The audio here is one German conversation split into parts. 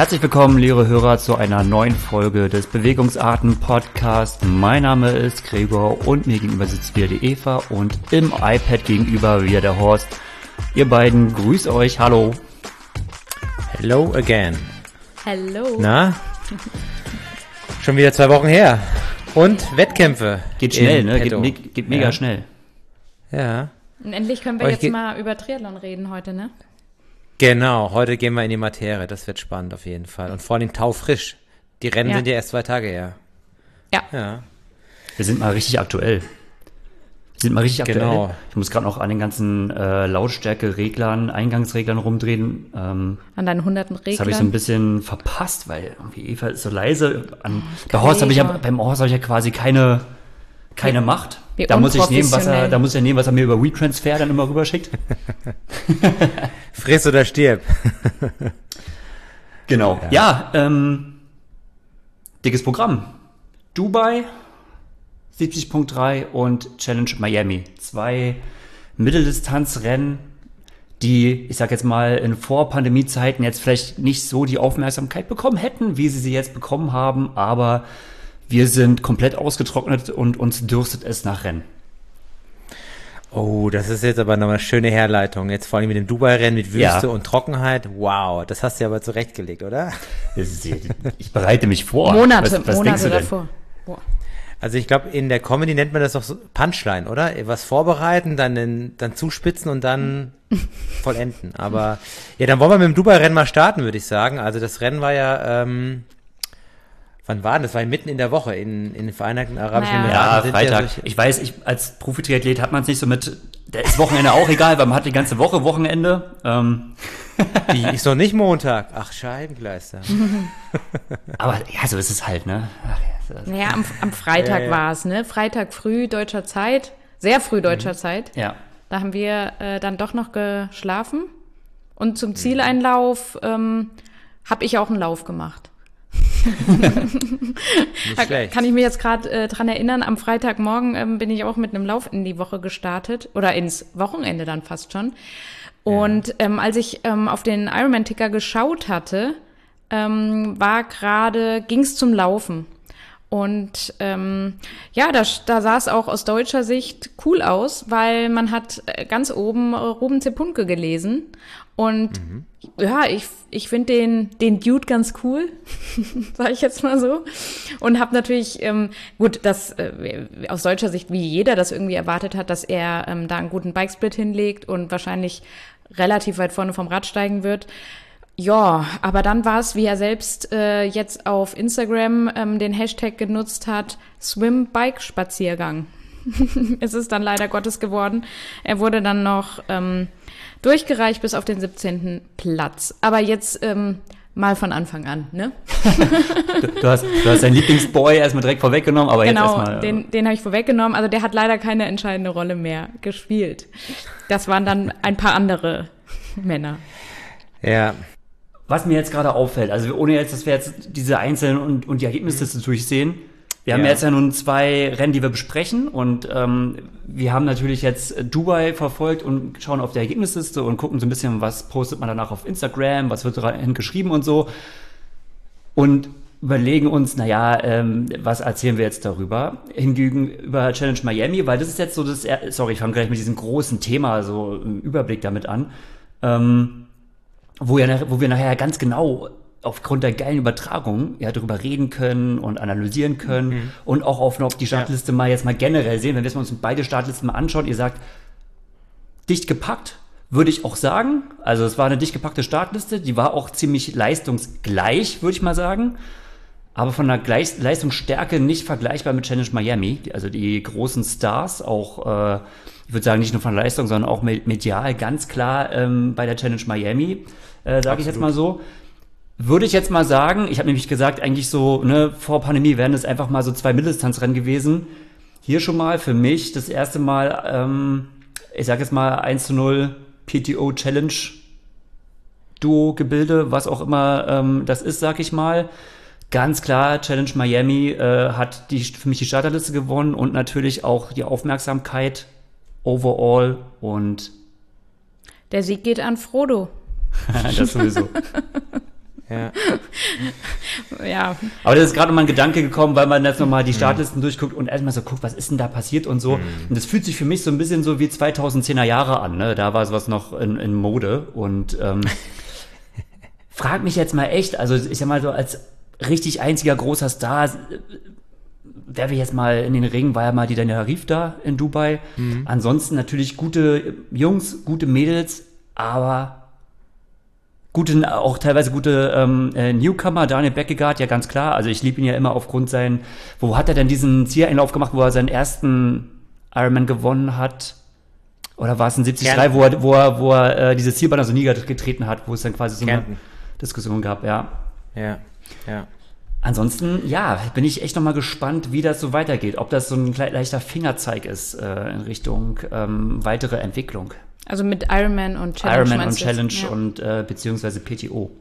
Herzlich willkommen, liebe Hörer, zu einer neuen Folge des Bewegungsarten-Podcasts. Mein Name ist Gregor und mir gegenüber sitzt wieder die Eva und im iPad gegenüber wieder der Horst. Ihr beiden, grüßt euch, hallo. Hello again. Hallo. Na? Schon wieder 2 Wochen her. Und Wettkämpfe. Geht schnell, ne? Geht mega schnell. Ja. Und endlich können wir jetzt mal über Triathlon reden heute, ne? Genau, heute gehen wir in die Materie. Das wird spannend auf jeden Fall. Und vor allem taufrisch. Die Rennen sind ja erst 2 Tage her. Ja. Wir sind mal richtig aktuell. Genau. Ich muss gerade noch an den ganzen Lautstärke-Reglern, Eingangsreglern rumdrehen. An deinen hunderten Reglern. Das habe ich so ein bisschen verpasst, weil irgendwie Eva ist so leise. Beim Horst habe ich ja quasi keine Macht. Da muss ich nehmen, was er mir über WeTransfer dann immer rüberschickt. Friss oder stirb. Genau. Ja, dickes Programm. Dubai 70.3 und Challenge Miami. 2 Mitteldistanzrennen, die, ich sag jetzt mal, in Vor-Pandemie-Zeiten jetzt vielleicht nicht so die Aufmerksamkeit bekommen hätten, wie sie jetzt bekommen haben, aber wir sind komplett ausgetrocknet und uns dürstet es nach Rennen. Oh, das ist jetzt aber nochmal eine schöne Herleitung. Jetzt vor allem mit dem Dubai-Rennen, mit Wüste und Trockenheit. Wow, das hast du ja aber zurechtgelegt, oder? Ich bereite mich vor. Monate denkst du denn? davor. Boah. Also ich glaube, in der Comedy nennt man das doch so Punchline, oder? Was vorbereiten, dann zuspitzen und dann vollenden. Aber ja, dann wollen wir mit dem Dubai-Rennen mal starten, würde ich sagen. Also das Rennen war ja, wann war denn das? War mitten in der Woche in den Vereinigten Arabischen Emiraten. Ja, Freitag. Ich weiß, als Profi-Triathlet hat man es nicht so mit, da ist Wochenende auch egal, weil man hat die ganze Woche Wochenende. Die ist doch nicht Montag. Ach, Scheibengleister. Aber ja, so ist es halt, ne? Naja, am Freitag war es, ne? Freitag früh deutscher Zeit, sehr früh deutscher Zeit. Ja. Da haben wir dann doch noch geschlafen. Und zum Zieleinlauf habe ich auch einen Lauf gemacht. Nicht schlecht. Kann ich mich jetzt gerade dran erinnern, am Freitagmorgen bin ich auch mit einem Lauf in die Woche gestartet oder ins Wochenende dann fast schon. Und als ich auf den Ironman-Ticker geschaut hatte, ging es zum Laufen. Und da sah es auch aus deutscher Sicht cool aus, weil man hat ganz oben Ruben Zepunke gelesen. Und ja, ich finde den Dude ganz cool, sage ich jetzt mal so. Und habe natürlich, aus deutscher Sicht, wie jeder das irgendwie erwartet hat, dass er da einen guten Bikesplit hinlegt und wahrscheinlich relativ weit vorne vom Rad steigen wird. Ja, aber dann war es, wie er selbst jetzt auf Instagram den Hashtag genutzt hat, Swim-Bike-Spaziergang. Es ist dann leider Gottes geworden. Er wurde dann noch durchgereicht bis auf den 17. Platz. Aber jetzt mal von Anfang an, ne? Du hast deinen Lieblingsboy erstmal direkt vorweggenommen, aber genau, jetzt erstmal. Den habe ich vorweggenommen. Also der hat leider keine entscheidende Rolle mehr gespielt. Das waren dann ein paar andere Männer. Ja. Was mir jetzt gerade auffällt, also ohne jetzt, dass wir jetzt diese einzelnen und die Ergebnisse durchsehen, wir haben jetzt ja nun 2 Rennen, die wir besprechen und wir haben natürlich jetzt Dubai verfolgt und schauen auf die Ergebnisliste und gucken so ein bisschen, was postet man danach auf Instagram, was wird dahin geschrieben und so und überlegen uns, was erzählen wir jetzt darüber? Hingegen über Challenge Miami, weil das ist jetzt so ich fange gleich mit diesem großen Thema so im Überblick damit an, wo wir nachher ganz genau aufgrund der geilen Übertragung darüber reden können und analysieren können und auch auf die Startliste mal generell sehen, wenn wir uns beide Startlisten mal anschauen, ihr sagt, dicht gepackt, würde ich auch sagen. Also es war eine dicht gepackte Startliste, die war auch ziemlich leistungsgleich, würde ich mal sagen. Aber von der Leistungsstärke nicht vergleichbar mit Challenge Miami. Also die großen Stars, auch ich würde sagen, nicht nur von der Leistung, sondern auch medial ganz klar bei der Challenge Miami, sage ich jetzt mal so. Würde ich jetzt mal sagen, ich habe nämlich gesagt, eigentlich so, vor Pandemie wären es einfach mal so 2 Mitteldistanzrennen gewesen. Hier schon mal für mich das erste Mal, ich sage jetzt mal 1:0 PTO Challenge Duo-Gebilde, was auch immer das ist, sag ich mal. Ganz klar, Challenge Miami hat für mich die Starterliste gewonnen und natürlich auch die Aufmerksamkeit overall und der Sieg geht an Frodo. Das sowieso. Ja. Ja, Aber das ist gerade nochmal ein Gedanke gekommen, weil man jetzt nochmal die Startlisten durchguckt und erstmal so guckt, was ist denn da passiert und so. Und das fühlt sich für mich so ein bisschen so wie 2010er Jahre an, ne? Da war sowas noch in Mode und frag mich jetzt mal echt, also ich sag mal so als richtig einziger großer Star, werfe ich jetzt mal in den Ring, war ja mal die Daniela Ryf da in Dubai. Ansonsten natürlich gute Jungs, gute Mädels, aber auch teilweise gute Newcomer, Daniel Beckegaard, ja ganz klar. Also ich liebe ihn ja immer aufgrund wo hat er denn diesen Zieleinlauf gemacht, wo er seinen ersten Ironman gewonnen hat? Oder war es ein 73, wo er dieses Zielbanner so niedergetreten hat, wo es dann quasi so eine Diskussion gab, ja. Ja. Ansonsten, ja, bin ich echt nochmal gespannt, wie das so weitergeht. Ob das so ein leichter Fingerzeig ist in Richtung weitere Entwicklung. also mit Ironman und Challenge. Ironman und Challenge und beziehungsweise PTO.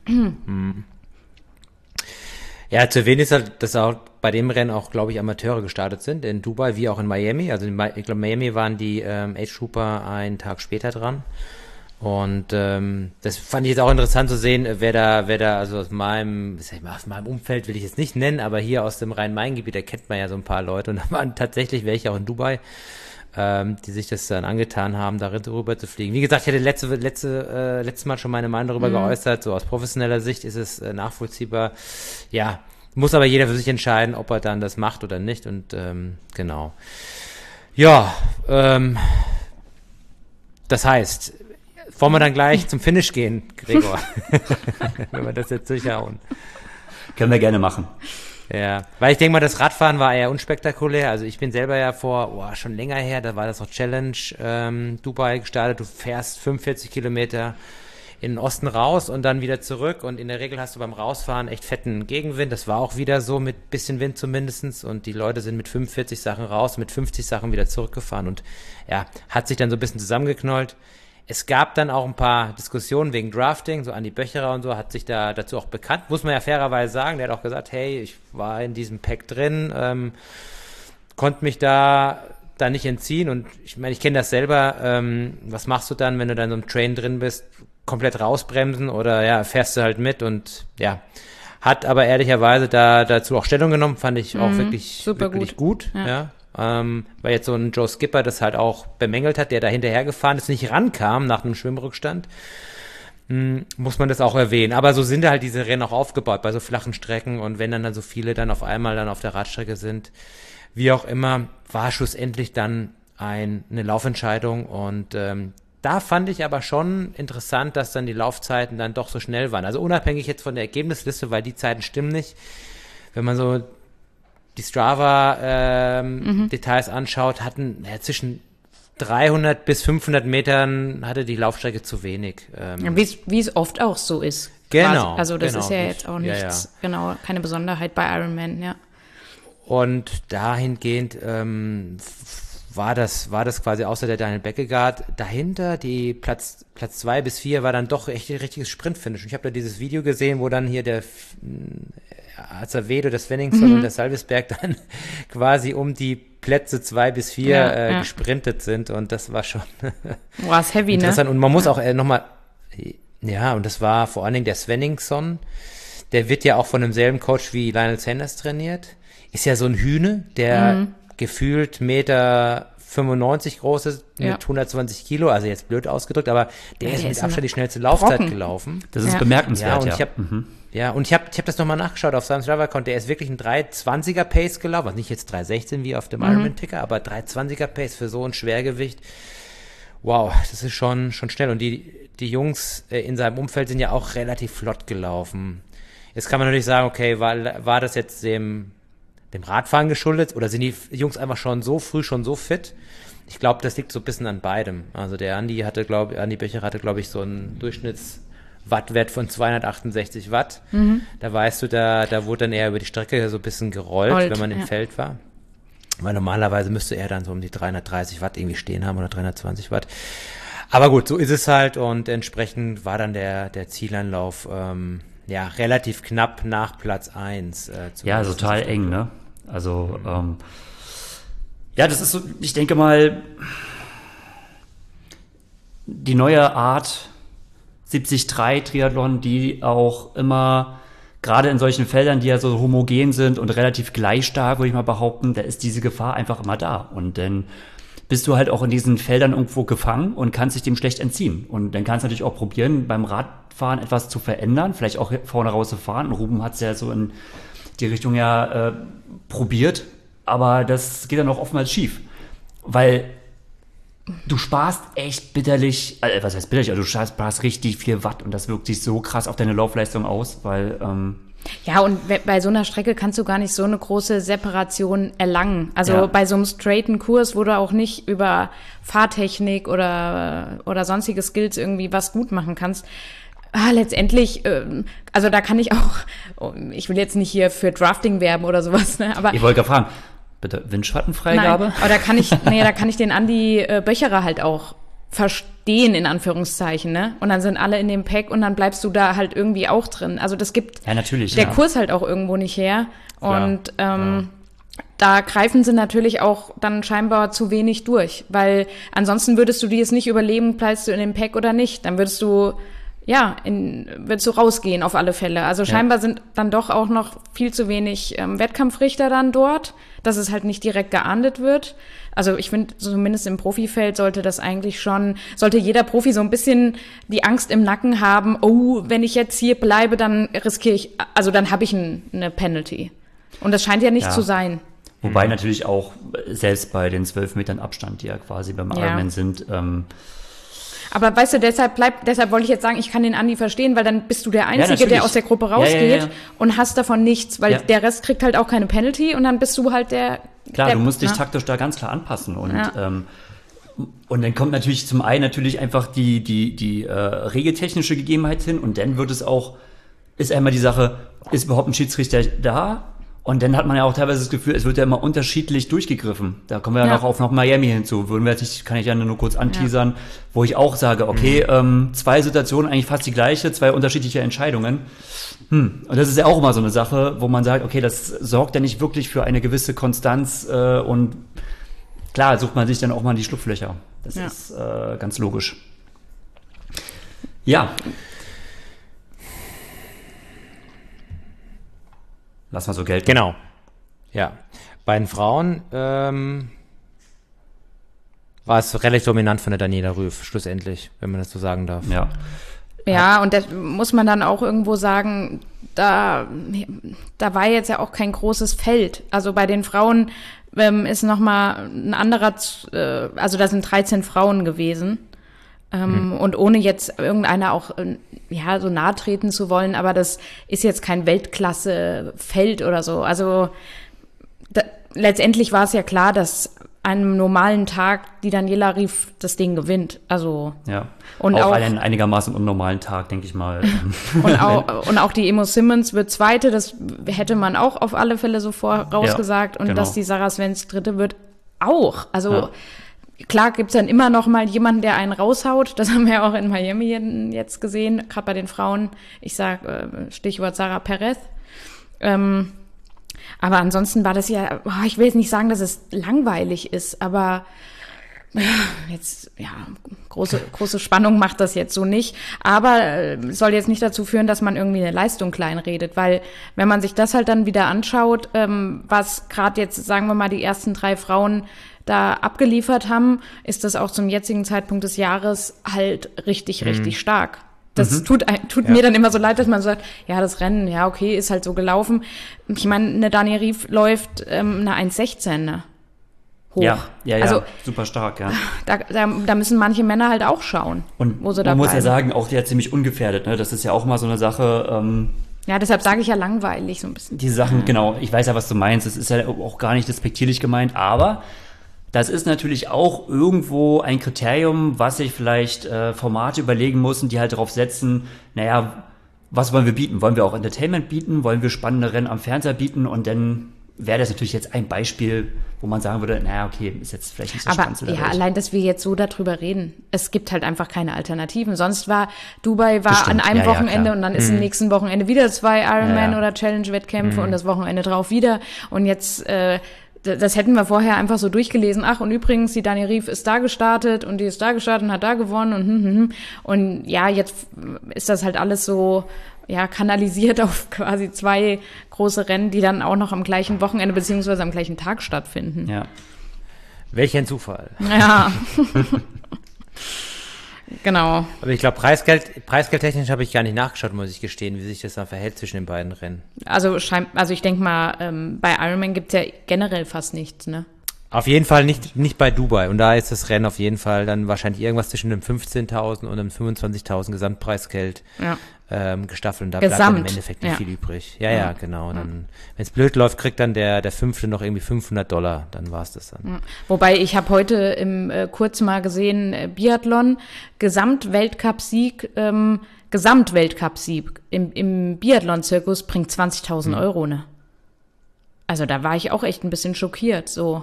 Ja, zu erwähnen ist halt, dass auch bei dem Rennen auch, glaube ich, Amateure gestartet sind, in Dubai wie auch in Miami. Also ich glaube, in Miami waren die Age Trooper einen Tag später dran. Und das fand ich jetzt auch interessant zu sehen, wer da, also aus meinem Umfeld will ich jetzt nicht nennen, aber hier aus dem Rhein-Main-Gebiet, da kennt man ja so ein paar Leute und da waren tatsächlich welche auch in Dubai, die sich das dann angetan haben, darüber zu fliegen. Wie gesagt, ich hatte letztes Mal schon meine Meinung darüber geäußert, so aus professioneller Sicht ist es nachvollziehbar. Ja, muss aber jeder für sich entscheiden, ob er dann das macht oder nicht und genau. Ja, das heißt, wollen wir dann gleich zum Finish gehen, Gregor? Wenn wir das jetzt durchhauen. Können wir gerne machen. Ja, weil ich denke mal, das Radfahren war eher unspektakulär. Also ich bin selber ja schon länger her, da war das noch Challenge Dubai gestartet. Du fährst 45 Kilometer in den Osten raus und dann wieder zurück. Und in der Regel hast du beim Rausfahren echt fetten Gegenwind. Das war auch wieder so mit bisschen Wind zumindestens. Und die Leute sind mit 45 Sachen raus, mit 50 Sachen wieder zurückgefahren. Und ja, hat sich dann so ein bisschen zusammengeknollt. Es gab dann auch ein paar Diskussionen wegen Drafting, so Andi Böcherer und so hat sich da dazu auch bekannt, muss man ja fairerweise sagen, der hat auch gesagt, hey, ich war in diesem Pack drin, konnte mich da nicht entziehen und ich meine, ich kenne das selber, was machst du dann, wenn du dann so im Train drin bist, komplett rausbremsen oder ja, fährst du halt mit und ja, hat aber ehrlicherweise dazu auch Stellung genommen, fand ich auch wirklich gut, ja. Weil jetzt so ein Joe Skipper das halt auch bemängelt hat, der da hinterher gefahren ist, nicht rankam nach einem Schwimmrückstand, muss man das auch erwähnen. Aber so sind halt diese Rennen auch aufgebaut, bei so flachen Strecken und wenn dann so viele dann auf einmal dann auf der Radstrecke sind, wie auch immer, war schlussendlich dann eine Laufentscheidung und da fand ich aber schon interessant, dass dann die Laufzeiten dann doch so schnell waren. Also unabhängig jetzt von der Ergebnisliste, weil die Zeiten stimmen nicht. Wenn man so die Strava-Details anschaut, hatten zwischen 300 bis 500 Metern hatte die Laufstrecke zu wenig. Ja, wie es oft auch so ist. Genau. Quasi. Also das ist ja jetzt auch nichts, genau, keine Besonderheit bei Ironman, ja. Und dahingehend war das quasi außer der Daniel Beckegaard. Dahinter die Platz 2 bis 4 war dann doch echt ein richtiges Sprintfinish. Und ich habe da dieses Video gesehen, wo dann hier der Azevedo, der Svenningson und der Salvesberg dann quasi um die Plätze 2 bis 4 gesprintet sind und das war schon Boah, ist heavy, interessant. Ne? Und man muss auch nochmal, ja, und das war vor allen Dingen der Svenningson, der wird ja auch von demselben Coach wie Lionel Sanders trainiert, ist ja so ein Hühne, der gefühlt 1,95 Meter groß ist, mit 120 Kilo, also jetzt blöd ausgedrückt, aber der ist mit Abstand die schnellste Laufzeit gelaufen. Das ist bemerkenswert, und ich hab das nochmal nachgeschaut auf seinem Strava-Account, der ist wirklich ein 3,20er Pace gelaufen, also nicht jetzt 3,16 wie auf dem Ironman-Ticker, aber 3,20er Pace für so ein Schwergewicht. Wow, das ist schon schnell. Und die Jungs in seinem Umfeld sind ja auch relativ flott gelaufen. Jetzt kann man natürlich sagen, okay, war das jetzt dem Radfahren geschuldet oder sind die Jungs einfach schon so früh schon so fit? Ich glaube, das liegt so ein bisschen an beidem. Also der Andi Böcherer hatte, glaube ich, so einen Durchschnittswattwert von 268 Watt. Da weißt du, da wurde dann eher über die Strecke so ein bisschen gerollt, wenn man im Feld war. Weil normalerweise müsste er dann so um die 330 Watt irgendwie stehen haben oder 320 Watt. Aber gut, so ist es halt und entsprechend war dann der Zieleinlauf relativ knapp nach Platz 1. Ja, total eng, ne? Also, das ist so, ich denke mal, die neue Art, 73-Triathlon, die auch immer, gerade in solchen Feldern, die ja so homogen sind und relativ gleich stark, würde ich mal behaupten, da ist diese Gefahr einfach immer da. Und dann bist du halt auch in diesen Feldern irgendwo gefangen und kannst dich dem schlecht entziehen. Und dann kannst du natürlich auch probieren, beim Radfahren etwas zu verändern, vielleicht auch vorne raus zu fahren. Und Ruben hat es ja so in die Richtung probiert, aber das geht dann auch oftmals schief, weil du sparst echt bitterlich, was heißt bitterlich, also du sparst richtig viel Watt und das wirkt sich so krass auf deine Laufleistung aus, weil ja, und bei so einer Strecke kannst du gar nicht so eine große Separation erlangen. Also bei so einem straighten Kurs, wo du auch nicht über Fahrtechnik oder sonstige Skills irgendwie was gut machen kannst. Letztendlich, also da kann ich auch, ich will jetzt nicht hier für Drafting werben oder sowas, ne? Aber ich wollte gerade fragen, bitte Windschattenfreigabe? Nein, aber da kann ich den Andi Böcherer halt auch verstehen, in Anführungszeichen, ne? Und dann sind alle in dem Pack und dann bleibst du da halt irgendwie auch drin. Also das gibt der Kurs halt auch irgendwo nicht her. Und da greifen sie natürlich auch dann scheinbar zu wenig durch, weil ansonsten würdest du dir es nicht überlegen, bleibst du in dem Pack oder nicht. Dann würdest du rausgehen auf alle Fälle. Also scheinbar sind dann doch auch noch viel zu wenig Wettkampfrichter dann dort, dass es halt nicht direkt geahndet wird. Also ich finde, zumindest im Profifeld sollte jeder Profi so ein bisschen die Angst im Nacken haben, oh, wenn ich jetzt hier bleibe, dann dann habe ich eine Penalty. Und das scheint ja nicht zu sein. Wobei natürlich auch, selbst bei den 12 Metern Abstand, die ja quasi beim Ironman sind, aber weißt du, deshalb wollte ich jetzt sagen, ich kann den Andi verstehen, weil dann bist du der Einzige, der aus der Gruppe rausgeht und hast davon nichts, weil der Rest kriegt halt auch keine Penalty und dann bist du halt der... Klar, du musst dich taktisch da ganz klar anpassen und dann kommt natürlich zum einen einfach die regeltechnische Gegebenheit hin und dann ist einmal die Sache, ist überhaupt ein Schiedsrichter da? Und dann hat man ja auch teilweise das Gefühl, es wird ja immer unterschiedlich durchgegriffen. Da kommen wir ja noch auf Miami hinzu. Kann ich ja nur kurz anteasern, wo ich auch sage, okay, 2 Situationen, eigentlich fast die gleiche, 2 unterschiedliche Entscheidungen. Und das ist ja auch immer so eine Sache, wo man sagt, okay, das sorgt ja nicht wirklich für eine gewisse Konstanz und klar sucht man sich dann auch mal die Schlupflöcher. Das ist ganz logisch. Ja. Lass mal so Geld. Genau. Ja. Bei den Frauen war es relativ dominant von der Daniela Rüff, schlussendlich, wenn man das so sagen darf. Ja. Ja, und das muss man dann auch irgendwo sagen, da war jetzt ja auch kein großes Feld. Also bei den Frauen ist nochmal ein anderer, also da sind 13 Frauen gewesen. Und ohne jetzt irgendeiner auch so nahe treten zu wollen, aber das ist jetzt kein Weltklasse-Feld oder so. Also letztendlich war es ja klar, dass an einem normalen Tag die Daniela Ryf das Ding gewinnt. Also und auch einen einigermaßen unnormalen Tag, denke ich mal. und auch die Emo Simmons wird Zweite, das hätte man auch auf alle Fälle so vorausgesagt. Und dass die Sarah Svens Dritte wird auch. Also klar gibt's dann immer noch mal jemanden, der einen raushaut. Das haben wir auch in Miami jetzt gesehen, gerade bei den Frauen. Ich sag Stichwort Sarah Perez. Aber ansonsten war das ich will jetzt nicht sagen, dass es langweilig ist, aber große Spannung macht das jetzt so nicht. Aber soll jetzt nicht dazu führen, dass man irgendwie eine Leistung kleinredet, weil wenn man sich das halt dann wieder anschaut, was gerade jetzt, sagen wir mal, die ersten 3 Frauen da abgeliefert haben, ist das auch zum jetzigen Zeitpunkt des Jahres halt richtig, richtig stark. Das tut mir dann immer so leid, dass man sagt, ja, das Rennen, ja, okay, ist halt so gelaufen. Ich meine, eine Daniela Ryf läuft eine 1,16, ne? Hoch. Ja, also, super stark, ja. Da müssen manche Männer halt auch schauen, und wo sie da bleiben. Man muss ja sagen, auch der ziemlich ungefährdet, ne? Das ist ja auch mal so eine Sache. Deshalb sage ich ja langweilig so ein bisschen. Die Sachen, genau, ich weiß ja, was du meinst. Das ist ja auch gar nicht despektierlich gemeint, aber das ist natürlich auch irgendwo ein Kriterium, was sich vielleicht Formate überlegen müssen, die halt darauf setzen, was wollen wir bieten? Wollen wir auch Entertainment bieten? Wollen wir spannende Rennen am Fernseher bieten? Und dann wäre das natürlich jetzt ein Beispiel, wo man sagen würde, okay, ist jetzt vielleicht nicht so spannend. Aber allein, dass wir jetzt so darüber reden, es gibt halt einfach keine Alternativen. Sonst war Dubai an einem Wochenende und dann ist am nächsten Wochenende wieder 2 Ironman oder Challenge-Wettkämpfe und das Wochenende drauf wieder. Und jetzt das hätten wir vorher einfach so durchgelesen. Ach, und übrigens, die Dani Rief ist da gestartet und die ist da gestartet und hat da gewonnen und ja, jetzt ist das halt alles so kanalisiert auf quasi 2 große Rennen, die dann auch noch am gleichen Wochenende beziehungsweise am gleichen Tag stattfinden. Ja. Welch ein Zufall. Ja. Genau. Aber ich glaube, preisgeldtechnisch habe ich gar nicht nachgeschaut, muss ich gestehen, wie sich das dann verhält zwischen den beiden Rennen. Also ich denke mal, bei Ironman gibt es ja generell fast nichts, ne? Auf jeden Fall nicht bei Dubai. Und da ist das Rennen auf jeden Fall dann wahrscheinlich irgendwas zwischen einem 15.000 und einem 25.000 Gesamtpreisgeld gestaffelt. Und da bleibt dann im Endeffekt nicht viel übrig. Ja, genau. Und dann, wenn es blöd läuft, kriegt dann der Fünfte noch irgendwie $500. Dann war es das dann. Ja. Wobei, ich habe heute im kurz mal gesehen, Biathlon, Gesamtweltcup-Sieg im Biathlon-Zirkus bringt 20.000 Euro, ne? Also da war ich auch echt ein bisschen schockiert, so,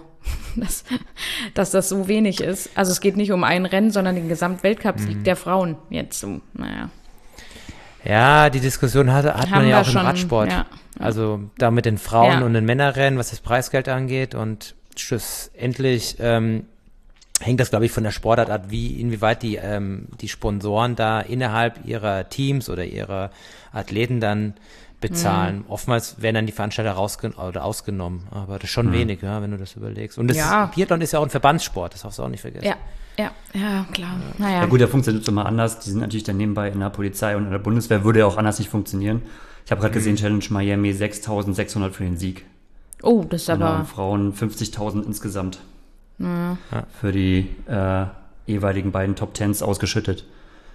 dass das so wenig ist. Also es geht nicht um ein Rennen, sondern den Gesamtweltcup-Sieg der Frauen jetzt so, naja. Ja, die Diskussion hat man ja auch im Radsport. Ja. Also da mit den Frauen und den Männerrennen, was das Preisgeld angeht. Und schlussendlich hängt das, glaube ich, von der Sportart ab, inwieweit die Sponsoren da innerhalb ihrer Teams oder ihrer Athleten dann bezahlen. Oftmals werden dann die Veranstalter ausgenommen, aber das ist schon wenig, wenn du das überlegst. Und Biathlon ist ja auch ein Verbandssport, das darfst du auch nicht vergessen. Ja, klar. Naja. Ja gut, der funktioniert immer anders. Die sind natürlich dann nebenbei in der Polizei und in der Bundeswehr, würde ja auch anders nicht funktionieren. Ich habe gerade gesehen, Challenge Miami 6.600 für den Sieg. Oh, das ist aber... Und Frauen 50.000 insgesamt für die jeweiligen beiden Top Tens ausgeschüttet.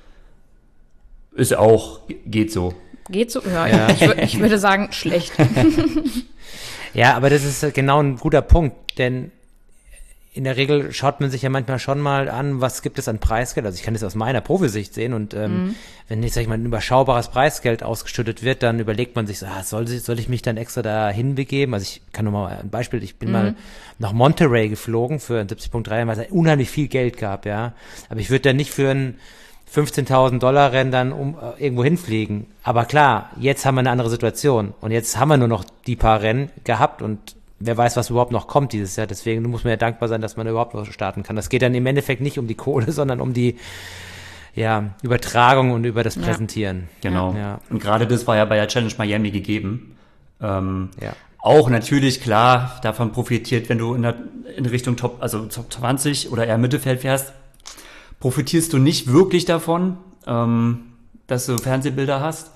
Ist auch, geht so. Geht so? Ja. Ich würde sagen, schlecht. Ja, aber das ist genau ein guter Punkt, denn in der Regel schaut man sich ja manchmal schon mal an, was gibt es an Preisgeld. Also ich kann das aus meiner Profisicht sehen und wenn jetzt, sag ich mal, ein überschaubares Preisgeld ausgeschüttet wird, dann überlegt man sich so, soll ich mich dann extra da hinbegeben? Also ich kann nur mal ein Beispiel, ich bin mal nach Monterey geflogen für ein 70.3, weil es unheimlich viel Geld gab, ja. Aber ich würde dann nicht für ein $15.000 Rennen dann irgendwo hinfliegen. Aber klar, jetzt haben wir eine andere Situation und jetzt haben wir nur noch die paar Rennen gehabt und wer weiß, was überhaupt noch kommt dieses Jahr. Deswegen muss man ja dankbar sein, dass man überhaupt noch starten kann. Das geht dann im Endeffekt nicht um die Kohle, sondern um die Übertragung und über das Präsentieren. Genau. Ja. Und gerade das war ja bei der Challenge Miami gegeben. Auch natürlich, klar, davon profitiert, wenn du in Richtung Top 20 oder eher Mittelfeld fährst, profitierst du nicht wirklich davon, dass du Fernsehbilder hast.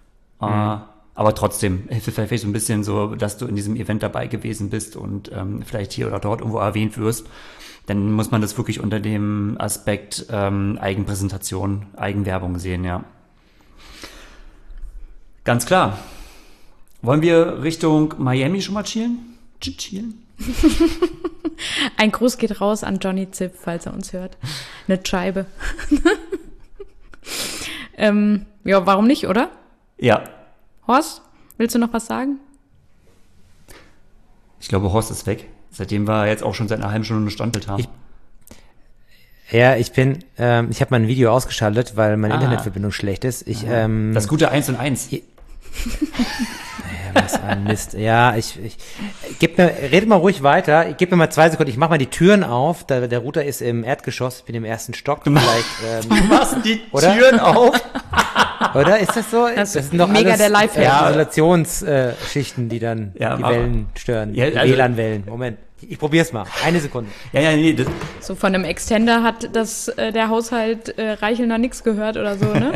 Aber trotzdem hilft es vielleicht so ein bisschen so, dass du in diesem Event dabei gewesen bist und vielleicht hier oder dort irgendwo erwähnt wirst. Dann muss man das wirklich unter dem Aspekt Eigenpräsentation, Eigenwerbung sehen, ja. Ganz klar. Wollen wir Richtung Miami schon mal chillen? Ein Gruß geht raus an Johnny Zipp, falls er uns hört. Eine Scheibe. Warum nicht, oder? Ja. Horst, willst du noch was sagen? Ich glaube, Horst ist weg. Seitdem wir jetzt auch schon seit einer halben Stunde ein Standbild haben. Ich habe mein Video ausgeschaltet, weil meine Internetverbindung schlecht ist. Das gute 1 und 1. Was ein Mist. Ja, redet mal ruhig weiter. Gib mir mal 2 Sekunden. Ich mach mal die Türen auf. Der Router ist im Erdgeschoss. Ich bin im ersten Stock. Du machst die Türen auf. Oder? Ist das so? Das sind doch mega alles, der Lifehack. Isolationsschichten, die dann die Wellen stören. Ja, also, WLAN-Wellen. Moment. Ich probier's mal. Eine Sekunde. Nee. So von einem Extender hat der Haushalt Reichelner nix gehört oder so, ne?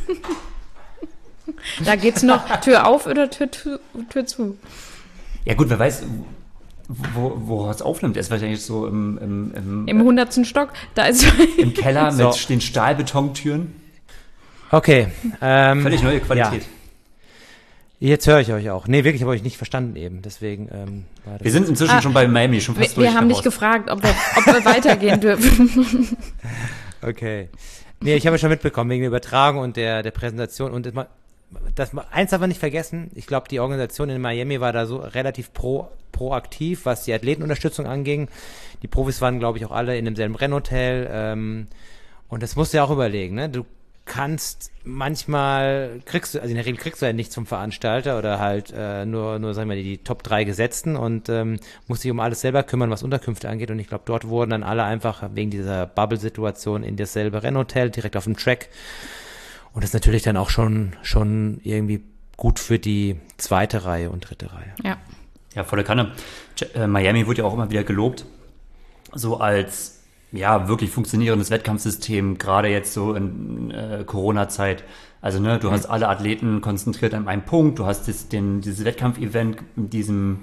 Da geht's noch Tür auf oder Tür zu. Ja gut, wer weiß, wo es aufnimmt. Er ist wahrscheinlich so im 100. Stock. Da ist im Keller mit den Stahlbetontüren. Okay. Völlig neue Qualität. Ja. Jetzt höre ich euch auch. Nee, wirklich, habe ich nicht verstanden eben. Deswegen. Wir sind inzwischen schon bei Miami, schon fast durch. Wir haben dich gefragt, ob wir weitergehen dürfen. Okay. Nee, ich habe schon mitbekommen, wegen der Übertragung und der Präsentation. Und eins darf man nicht vergessen, ich glaube, die Organisation in Miami war da so relativ proaktiv, was die Athletenunterstützung anging. Die Profis waren, glaube ich, auch alle in demselben Rennhotel. Und das musst du ja auch überlegen, ne? Du kriegst du in der Regel ja nichts vom Veranstalter oder halt nur sagen wir die Top 3 Gesetzten und musst dich um alles selber kümmern, was Unterkünfte angeht. Und ich glaube, dort wurden dann alle einfach wegen dieser Bubble-Situation in dasselbe Rennhotel direkt auf dem Track. Und das ist natürlich dann auch schon irgendwie gut für die zweite Reihe und dritte Reihe. Ja, volle Kanne. Miami wurde ja auch immer wieder gelobt, so als wirklich funktionierendes Wettkampfsystem, gerade jetzt so in Corona-Zeit. Also du hast alle Athleten konzentriert an einem Punkt, du hast dieses Wettkampfevent in diesem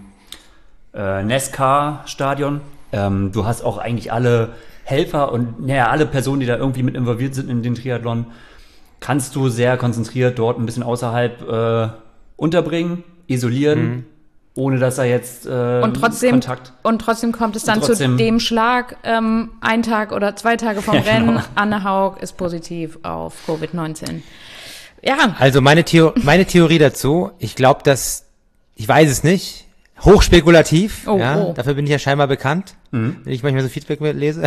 NASCAR-Stadion. Du hast auch eigentlich alle Helfer und alle Personen, die da irgendwie mit involviert sind in den Triathlon, kannst du sehr konzentriert dort ein bisschen außerhalb unterbringen, isolieren, ohne dass er jetzt Kontakt... Und trotzdem kommt es dann zu dem Schlag, 1 Tag oder 2 Tage vom Rennen, genau. Anne Haug ist positiv auf Covid-19. Ja. Also meine Theorie dazu, ich glaube, ich weiß es nicht, hochspekulativ, dafür bin ich ja scheinbar bekannt, wenn ich manchmal so Feedback lese.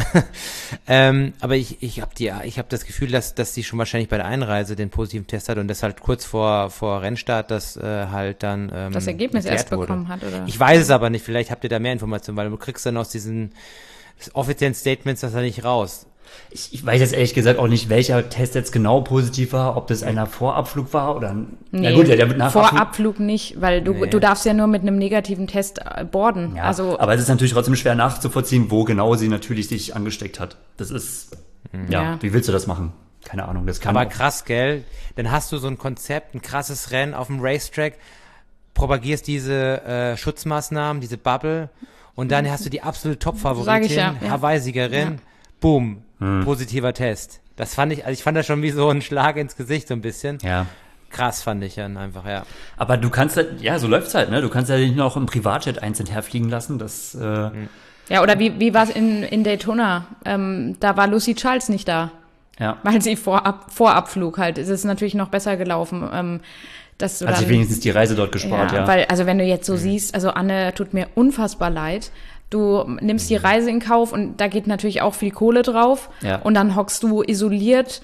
Aber ich habe das Gefühl, dass sie schon wahrscheinlich bei der Einreise den positiven Test hat und das halt kurz vor Rennstart das halt dann das Ergebnis erst bekommen hat, oder? Ich weiß es aber nicht, vielleicht habt ihr da mehr Informationen, weil du kriegst dann aus diesen offiziellen Statements das da nicht raus. Ich weiß jetzt ehrlich gesagt auch nicht, welcher Test jetzt genau positiv war, ob das einer Vorabflug war oder... Nee, der wird Vorabflug nicht, weil du darfst ja nur mit einem negativen Test boarden. Ja, aber es ist natürlich trotzdem schwer nachzuvollziehen, wo genau sie natürlich sich angesteckt hat. Das ist, wie willst du das machen? Keine Ahnung, das kann aber krass, gell? Dann hast du so ein Konzept, ein krasses Rennen auf dem Racetrack, propagierst diese Schutzmaßnahmen, diese Bubble und dann hast du die absolute Top-Favoritin, Hawaii-Siegerin, boom. Positiver Test. Das fand ich fand das schon wie so ein Schlag ins Gesicht so ein bisschen. Ja. Krass fand ich dann einfach, Aber du kannst so läuft's halt, ne? Du kannst ja nicht noch im Privatjet einzeln herfliegen lassen, das Ja, oder wie war es in Daytona? Da war Lucy Charles nicht da. Ja. Weil sie Vorabflug halt, ist es natürlich noch besser gelaufen. Hat sich wenigstens die Reise dort gespart, Weil, also wenn du jetzt so siehst, also Anne, tut mir unfassbar leid. Du nimmst die Reise in Kauf und da geht natürlich auch viel Kohle drauf. Ja. Und dann hockst du isoliert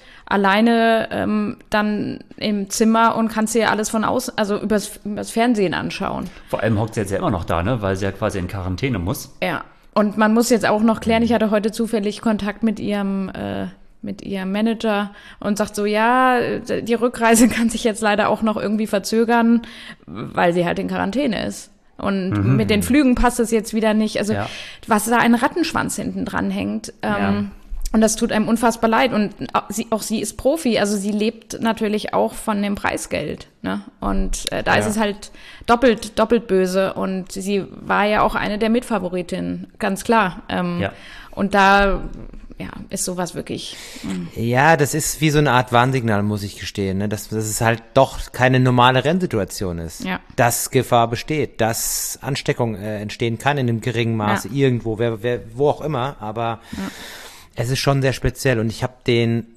alleine dann im Zimmer und kannst dir alles von außen, also übers Fernsehen anschauen. Vor allem hockt sie jetzt ja immer noch da, ne? Weil sie ja quasi in Quarantäne muss. Ja. Und man muss jetzt auch noch klären, ich hatte heute zufällig Kontakt mit ihrem Manager und sagt so, die Rückreise kann sich jetzt leider auch noch irgendwie verzögern, weil sie halt in Quarantäne ist. Und mit den Flügen passt es jetzt wieder nicht. Also was da ein Rattenschwanz hinten dran hängt. Und das tut einem unfassbar leid. Und sie ist Profi. Also sie lebt natürlich auch von dem Preisgeld. Ne? Und da ist es halt doppelt böse. Und sie war ja auch eine der Mitfavoritinnen, ganz klar. Und da ist sowas wirklich... Ja, das ist wie so eine Art Warnsignal, muss ich gestehen, ne? Dass es halt doch keine normale Rennsituation ist. Ja. Dass Gefahr besteht, dass Ansteckung entstehen kann in einem geringen Maße, irgendwo, wo auch immer, aber es ist schon sehr speziell. Und ich habe den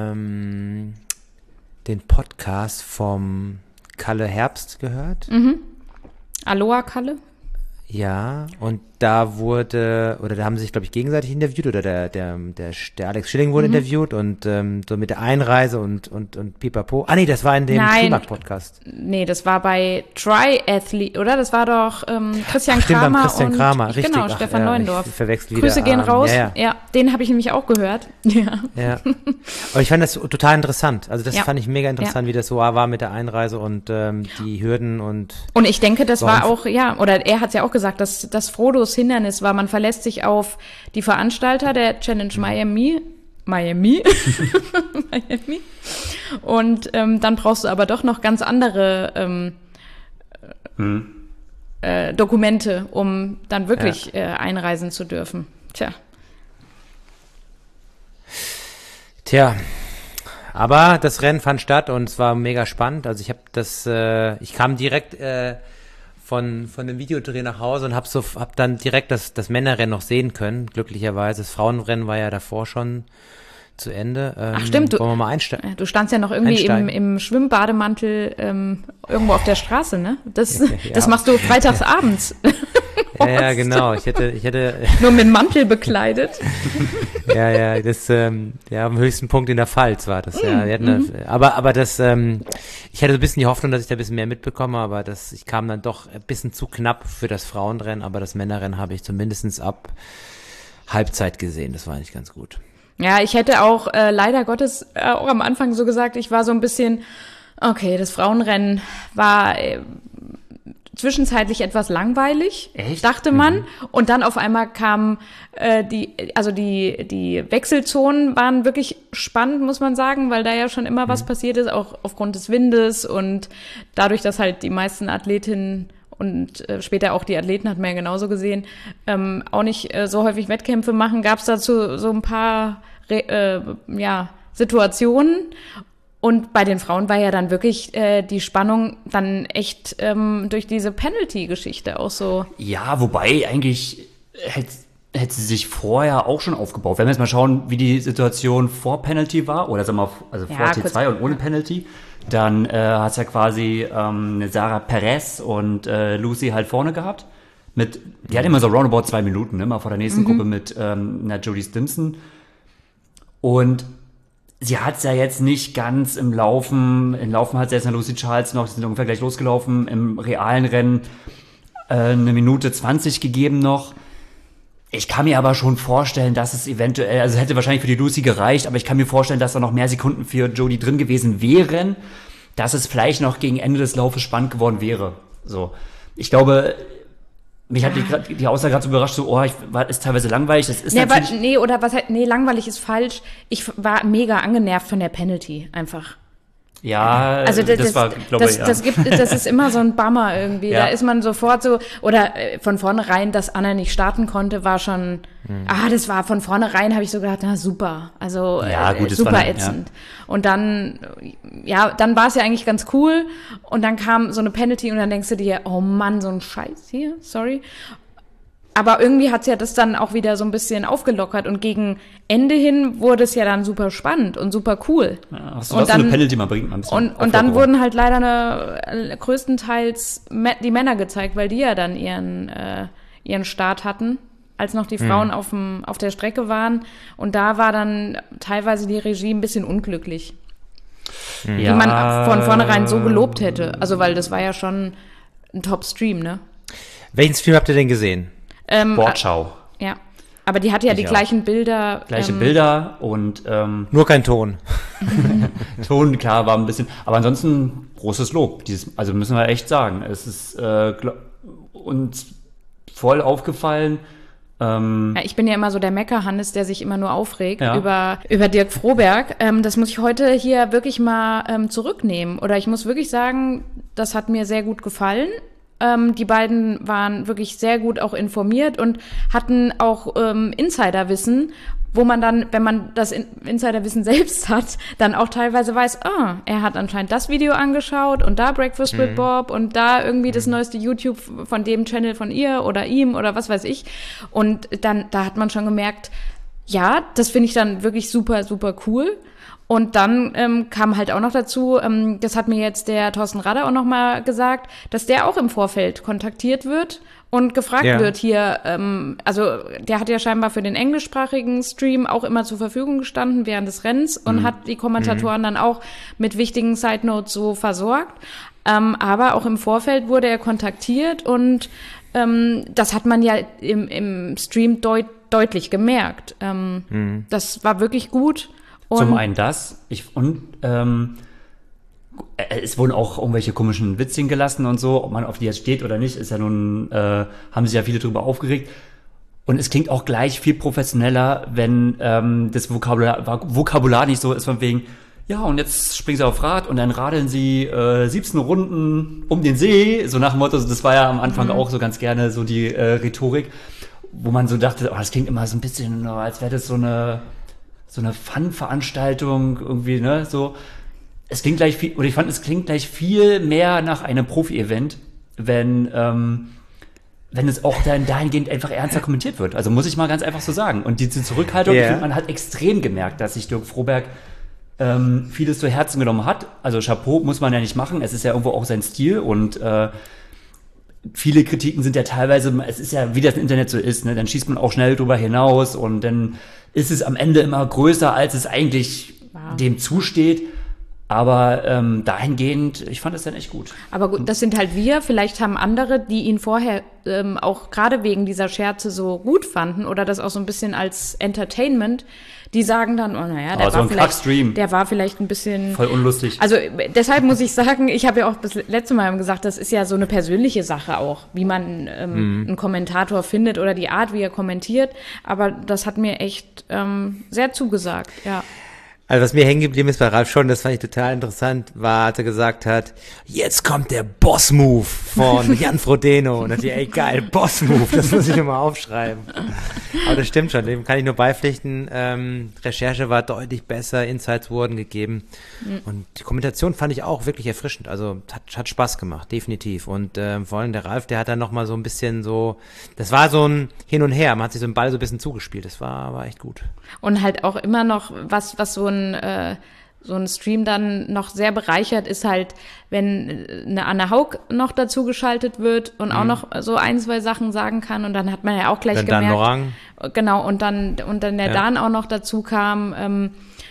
Podcast vom Kalle Herbst gehört. Aloha, Kalle? Ja, und da haben sie sich, glaube ich, gegenseitig interviewt oder der Alex Schilling wurde interviewt und so mit der Einreise und pipapo. Ah nee, das war in dem Schulmarkt-Podcast. Nee, das war bei Triathlete, oder? Das war doch Christian Kramer. Christian Kramer, richtig. Genau, Stefan Neuendorf. Ich verwechsel Grüße wieder. Gehen raus. Ja, den habe ich nämlich auch gehört. Ja. Aber ich fand das total interessant. Also das fand ich mega interessant, wie das so war mit der Einreise und die Hürden und... Und ich denke, das war auch, oder er hat es ja auch gesagt, dass das Frodos Hindernis war, man verlässt sich auf die Veranstalter der Challenge Miami. Und dann brauchst du aber doch noch ganz andere Dokumente, um dann wirklich einreisen zu dürfen. Tja, aber das Rennen fand statt und es war mega spannend. Also ich kam direkt von dem Videodreh nach Hause und hab dann direkt das Männerrennen noch sehen können, glücklicherweise. Das Frauenrennen war ja davor schon zu Ende. Ach stimmt, wollen wir mal einsteigen? Du standst ja noch irgendwie im Schwimmbademantel irgendwo auf der Straße, ne? Das machst du freitags abends. Ja, genau. Ich hätte Nur mit Mantel bekleidet. ja, das, am höchsten Punkt in der Pfalz war das, ja. Aber das, ich hatte so ein bisschen die Hoffnung, dass ich da ein bisschen mehr mitbekomme, aber ich kam dann doch ein bisschen zu knapp für das Frauenrennen, aber das Männerrennen habe ich zumindest ab Halbzeit gesehen. Das war eigentlich ganz gut. Ja, ich hätte auch leider Gottes auch am Anfang so gesagt, ich war so ein bisschen, okay, das Frauenrennen war zwischenzeitlich etwas langweilig, Echt? dachte man. Und dann auf einmal kamen die Wechselzonen waren wirklich spannend, muss man sagen, weil da ja schon immer was passiert ist, auch aufgrund des Windes und dadurch, dass halt die meisten Athletinnen und später auch die Athleten, hat man ja genauso gesehen, auch nicht so häufig Wettkämpfe machen, gab es dazu so ein paar Situationen. Und bei den Frauen war ja dann wirklich die Spannung dann echt durch diese Penalty-Geschichte auch so. Ja, wobei eigentlich hätte sie sich vorher auch schon aufgebaut. Wenn wir jetzt mal schauen, wie die Situation vor Penalty war, oder sagen wir mal, also vor T2 und ohne Penalty, dann hat es ja quasi eine Sarah Perez und Lucy halt vorne gehabt. Die hat immer so roundabout 2 Minuten, ne, mal vor der nächsten Gruppe mit einer Jodie Stimson. Und sie hat es ja jetzt nicht ganz im Laufen hat sie jetzt eine Lucy Charles noch, die sind ungefähr gleich losgelaufen, im realen Rennen 1 Minute 20 gegeben noch. Ich kann mir aber schon vorstellen, dass es eventuell, also hätte wahrscheinlich für die Lucy gereicht, aber ich kann mir vorstellen, dass da noch mehr Sekunden für Jodie drin gewesen wären, dass es vielleicht noch gegen Ende des Laufes spannend geworden wäre. So, ich glaube, mich hat die Aussage gerade so überrascht, so, ist teilweise langweilig, das ist natürlich... langweilig ist falsch. Ich war mega angenervt von der Penalty, einfach. Ja, also das ist immer so ein Bummer irgendwie. Ja. Da ist man sofort so, oder von vornherein, dass Anna nicht starten konnte, war schon, das war von vornherein, habe ich so gedacht, na super, also super ätzend. Ja. Und dann war es ja eigentlich ganz cool und dann kam so eine Penalty und dann denkst du dir, oh Mann, so ein Scheiß hier, sorry. Aber irgendwie hat's ja das dann auch wieder so ein bisschen aufgelockert und gegen Ende hin wurde es ja dann super spannend und super cool. Ja, hast du was für eine Penalty mal bringt, man ein bisschen und dann wurden halt leider größtenteils die Männer gezeigt, weil die ja dann ihren Start hatten, als noch die Frauen auf der Strecke waren. Und da war dann teilweise die Regie ein bisschen unglücklich. Die man von vornherein so gelobt hätte. Also weil das war ja schon ein Top-Stream, ne? Welchen Stream habt ihr denn gesehen? Sportschau. Ja, aber die hatte ja die gleichen Bilder. Gleiche Bilder und... nur kein Ton. Ton, klar, war ein bisschen... Aber ansonsten großes Lob. Also müssen wir echt sagen. Es ist uns voll aufgefallen. Ich bin ja immer so der Mecker-Hannes, der sich immer nur aufregt über Dirk Froberg. Das muss ich heute hier wirklich mal zurücknehmen. Oder ich muss wirklich sagen, das hat mir sehr gut gefallen. Die beiden waren wirklich sehr gut auch informiert und hatten auch Insiderwissen, wo man dann, wenn man das Insiderwissen selbst hat, dann auch teilweise weiß, er hat anscheinend das Video angeschaut und da Breakfast with Bob und da irgendwie das neueste YouTube von dem Channel von ihr oder ihm oder was weiß ich. Und dann, da hat man schon gemerkt, ja, das finde ich dann wirklich super, super cool. Und dann kam halt auch noch dazu, das hat mir jetzt der Thorsten Radder auch noch mal gesagt, dass der auch im Vorfeld kontaktiert wird und gefragt wird hier, also der hat ja scheinbar für den englischsprachigen Stream auch immer zur Verfügung gestanden während des Rennens und hat die Kommentatoren dann auch mit wichtigen Side Notes so versorgt. Aber auch im Vorfeld wurde er kontaktiert und das hat man ja im Stream deutlich gemerkt. Das war wirklich gut. Zum einen das. Es wurden auch irgendwelche komischen Witzchen gelassen und so. Ob man auf die jetzt steht oder nicht, ist ja nun, haben sich ja viele drüber aufgeregt. Und es klingt auch gleich viel professioneller, wenn das Vokabular nicht so ist von wegen, ja, und jetzt springen sie auf Rad und dann radeln sie 17 Runden um den See. So nach dem Motto, das war ja am Anfang auch so ganz gerne so die Rhetorik, wo man so dachte, das klingt immer so ein bisschen, als wäre das so eine Fun-Veranstaltung irgendwie, ne, so. Es klingt gleich viel, oder ich fand, es klingt gleich viel mehr nach einem Profi-Event, wenn es auch dann dahingehend einfach ernster kommentiert wird. Also muss ich mal ganz einfach so sagen. Und diese Zurückhaltung, ich finde, man hat extrem gemerkt, dass sich Dirk Froberg vieles zu Herzen genommen hat. Also Chapeau muss man ja nicht machen, es ist ja irgendwo auch sein Stil und viele Kritiken sind ja teilweise, es ist ja, wie das im Internet so ist, ne? Dann schießt man auch schnell drüber hinaus und dann ist es am Ende immer größer, als es eigentlich dem zusteht. Aber dahingehend, ich fand es dann echt gut. Aber gut, das sind halt wir. Vielleicht haben andere, die ihn vorher auch gerade wegen dieser Scherze so gut fanden oder das auch so ein bisschen als Entertainment, die sagen dann, oh naja, der war vielleicht ein bisschen... Voll unlustig. Also deshalb muss ich sagen, ich habe ja auch das letzte Mal gesagt, das ist ja so eine persönliche Sache auch, wie man einen Kommentator findet oder die Art, wie er kommentiert. Aber das hat mir echt sehr zugesagt, ja. Also was mir hängen geblieben ist bei Ralf Schotten, das fand ich total interessant, war, als er gesagt hat, jetzt kommt der Boss-Move von Jan Frodeno. Und dann dachte ich, ey geil, Boss-Move, das muss ich nochmal aufschreiben. Aber das stimmt schon, dem kann ich nur beipflichten. Recherche war deutlich besser, Insights wurden gegeben. Und die Kommentation fand ich auch wirklich erfrischend. Also hat Spaß gemacht, definitiv. Und vor allem der Ralf, der hat dann nochmal so ein bisschen so, das war so ein Hin und Her, man hat sich so einen Ball so ein bisschen zugespielt. Das war echt gut. Und halt auch immer noch, was so ein Stream dann noch sehr bereichert, ist halt, wenn eine Anna Haug noch dazu geschaltet wird und auch noch so ein, zwei Sachen sagen kann und dann hat man ja auch gleich gemerkt. Dan Morang. Genau, und dann der Dan auch noch dazu kam.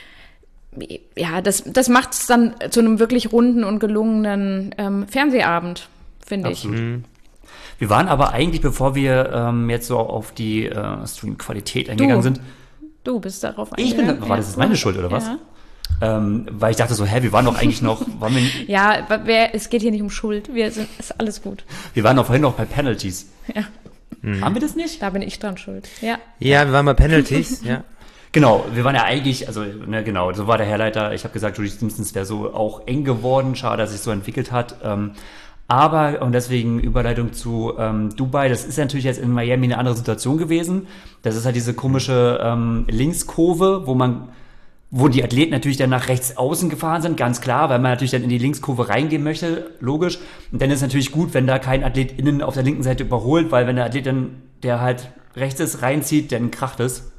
Ja, das macht es dann zu einem wirklich runden und gelungenen Fernsehabend, finde ich. Absolut. Wir waren aber eigentlich, bevor wir jetzt so auf die Stream-Qualität eingegangen sind, Du bist darauf eingegangen. War das jetzt meine Schuld, oder was? Weil ich dachte so, wir waren doch eigentlich noch... Ja, es geht hier nicht um Schuld. Ist alles gut. Wir waren doch vorhin noch bei Penalties. Ja. Haben wir das nicht? Da bin ich dran schuld, ja. Ja, wir waren bei Penalties, ja. Genau, wir waren ja eigentlich, also genau, so war der Herleiter. Ich habe gesagt, Jodie Simpson wäre so auch eng geworden. Schade, dass es sich so entwickelt hat. Aber, und deswegen Überleitung zu Dubai, das ist natürlich jetzt in Miami eine andere Situation gewesen. Das ist halt diese komische Linkskurve, wo die Athleten natürlich dann nach rechts außen gefahren sind, ganz klar, weil man natürlich dann in die Linkskurve reingehen möchte, logisch. Und dann ist es natürlich gut, wenn da kein Athlet innen auf der linken Seite überholt, weil wenn der Athlet dann, der halt rechts ist, reinzieht, dann kracht es.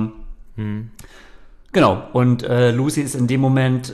Genau, und Lucy ist in dem Moment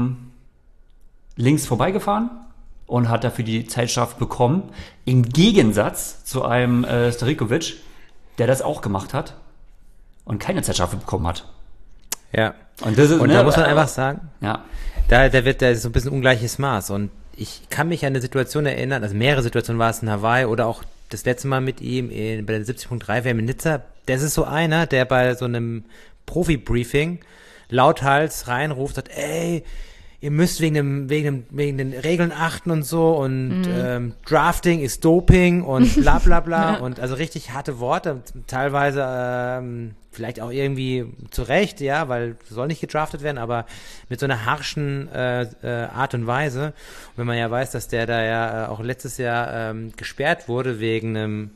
links vorbeigefahren und hat dafür die Zeitstrafe bekommen. Im Gegensatz zu einem Starikovic, der das auch gemacht hat und keine Zeitstrafe bekommen hat. Ja. Und das ist, da muss man einfach sagen, ja. Da ist so ein bisschen ungleiches Maß. Und ich kann mich an eine Situation erinnern, also mehrere Situationen war es in Hawaii oder auch das letzte Mal mit ihm bei der 70.3 WM in Nizza. Das ist so einer, der bei so einem Profi-Briefing lauthals reinruft, sagt, ey, ihr müsst wegen den Regeln achten und so und Drafting ist Doping und bla bla bla und also richtig harte Worte, teilweise vielleicht auch irgendwie zu Recht, ja, weil soll nicht gedraftet werden, aber mit so einer harschen Art und Weise. Und wenn man ja weiß, dass der da ja auch letztes Jahr gesperrt wurde wegen einem,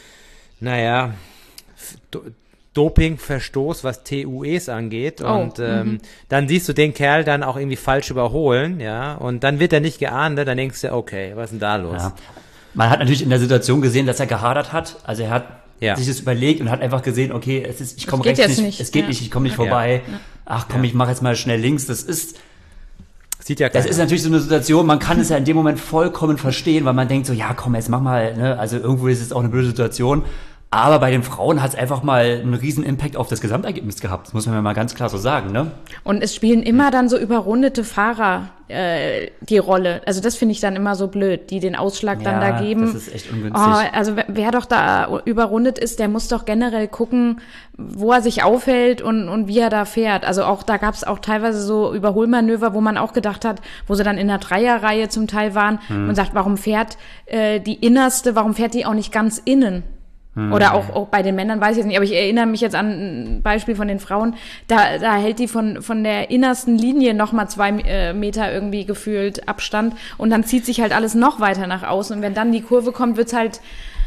Dopingverstoß, was TUEs angeht. Und dann siehst du den Kerl dann auch irgendwie falsch überholen, ja, und dann wird er nicht geahndet, dann denkst du, okay, was ist denn da los? Ja. Man hat natürlich in der Situation gesehen, dass er gehadert hat. Also er hat sich das überlegt und hat einfach gesehen, okay, ich komme rechts nicht, es geht nicht, ich komme nicht vorbei. Ja. Ach komm, ich mache jetzt mal schnell links. Das ist natürlich so eine Situation, man kann es ja in dem Moment vollkommen verstehen, weil man denkt so, ja komm, jetzt mach mal, ne? Also irgendwo ist es auch eine blöde Situation. Aber bei den Frauen hat es einfach mal einen riesen Impact auf das Gesamtergebnis gehabt. Das muss man ja mal ganz klar so sagen, ne? Und es spielen immer dann so überrundete Fahrer die Rolle. Also das finde ich dann immer so blöd, die den Ausschlag dann da geben. Das ist echt ungünstig. Also wer doch da überrundet ist, der muss doch generell gucken, wo er sich aufhält und wie er da fährt. Also auch da gab es auch teilweise so Überholmanöver, wo man auch gedacht hat, wo sie dann in der Dreierreihe zum Teil waren und sagt, warum fährt warum fährt die auch nicht ganz innen? Oder auch bei den Männern, weiß ich jetzt nicht, aber ich erinnere mich jetzt an ein Beispiel von den Frauen, da hält die von der innersten Linie nochmal 2 Meter irgendwie gefühlt Abstand und dann zieht sich halt alles noch weiter nach außen und wenn dann die Kurve kommt, wird's halt,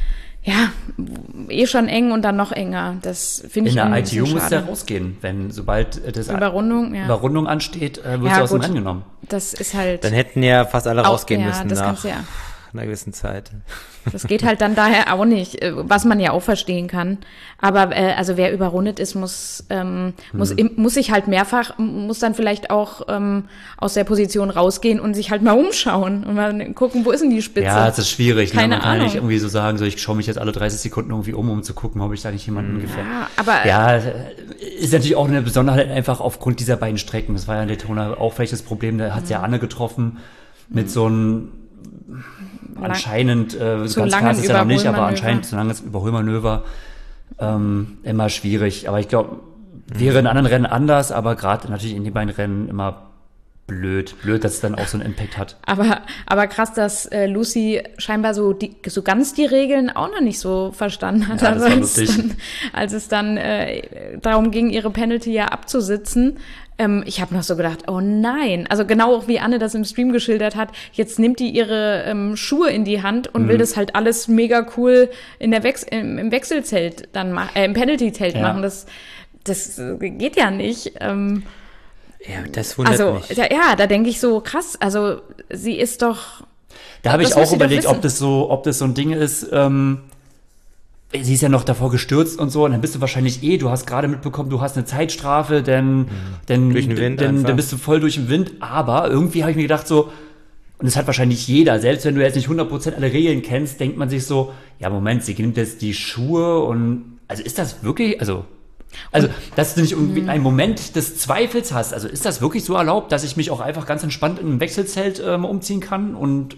schon eng und dann noch enger. Das finde ich in der ITU muss der rausgehen, sobald das Überrundung ansteht, wird sie aus dem Rennen genommen. Das ist halt... Dann hätten ja fast alle rausgehen müssen. Das kannst du einer gewissen Zeit. Das geht halt dann daher auch nicht, was man ja auch verstehen kann. Aber also wer überrundet ist, muss sich halt muss dann vielleicht auch aus der Position rausgehen und sich halt mal umschauen und mal gucken, wo ist denn die Spitze? Ja, es ist schwierig. Keine Man kann Ahnung. nicht irgendwie so sagen, so ich schaue mich jetzt alle 30 Sekunden irgendwie um zu gucken, ob ich da nicht jemanden gefällt. Ja, aber Ja, ist natürlich auch eine Besonderheit einfach aufgrund dieser beiden Strecken. Das war ja in Daytona auch vielleicht das Problem, da hat ja Anne getroffen mit so einem anscheinend, ganz langen klar ist es ja noch nicht, aber Überholmanöver. anscheinend so langes Überholmanöver immer schwierig. Aber ich glaube, wäre in anderen Rennen anders, aber gerade natürlich in den beiden Rennen immer blöd, dass es dann auch so einen Impact hat. aber krass, dass Lucy scheinbar so ganz die Regeln auch noch nicht so verstanden hat. Ja, das war Also lustig. als es dann darum ging, ihre Penalty ja abzusitzen. Ich habe noch so gedacht, oh nein. Also genau auch wie Anne das im Stream geschildert hat, jetzt nimmt die ihre Schuhe in die Hand und will das halt alles mega cool im Wechselzelt dann im Penalty-Zelt machen. Das geht ja nicht. Ja, das wundert mich. Da denke ich so, krass, also sie ist doch. Da habe ich das auch müsst ihr doch überlegt, wissen. ob das so ein Ding ist, sie ist ja noch davor gestürzt und so, und dann bist du wahrscheinlich du hast gerade mitbekommen, du hast eine Zeitstrafe, dann Durch den Wind einfach. dann bist du voll durch den Wind, aber irgendwie habe ich mir gedacht so, und das hat wahrscheinlich jeder, selbst wenn du jetzt nicht 100% alle Regeln kennst, denkt man sich so, ja Moment, sie nimmt jetzt die Schuhe und, also ist das wirklich, also, dass du nicht irgendwie einen Moment des Zweifels hast, also ist das wirklich so erlaubt, dass ich mich auch einfach ganz entspannt in einem Wechselzelt umziehen kann und,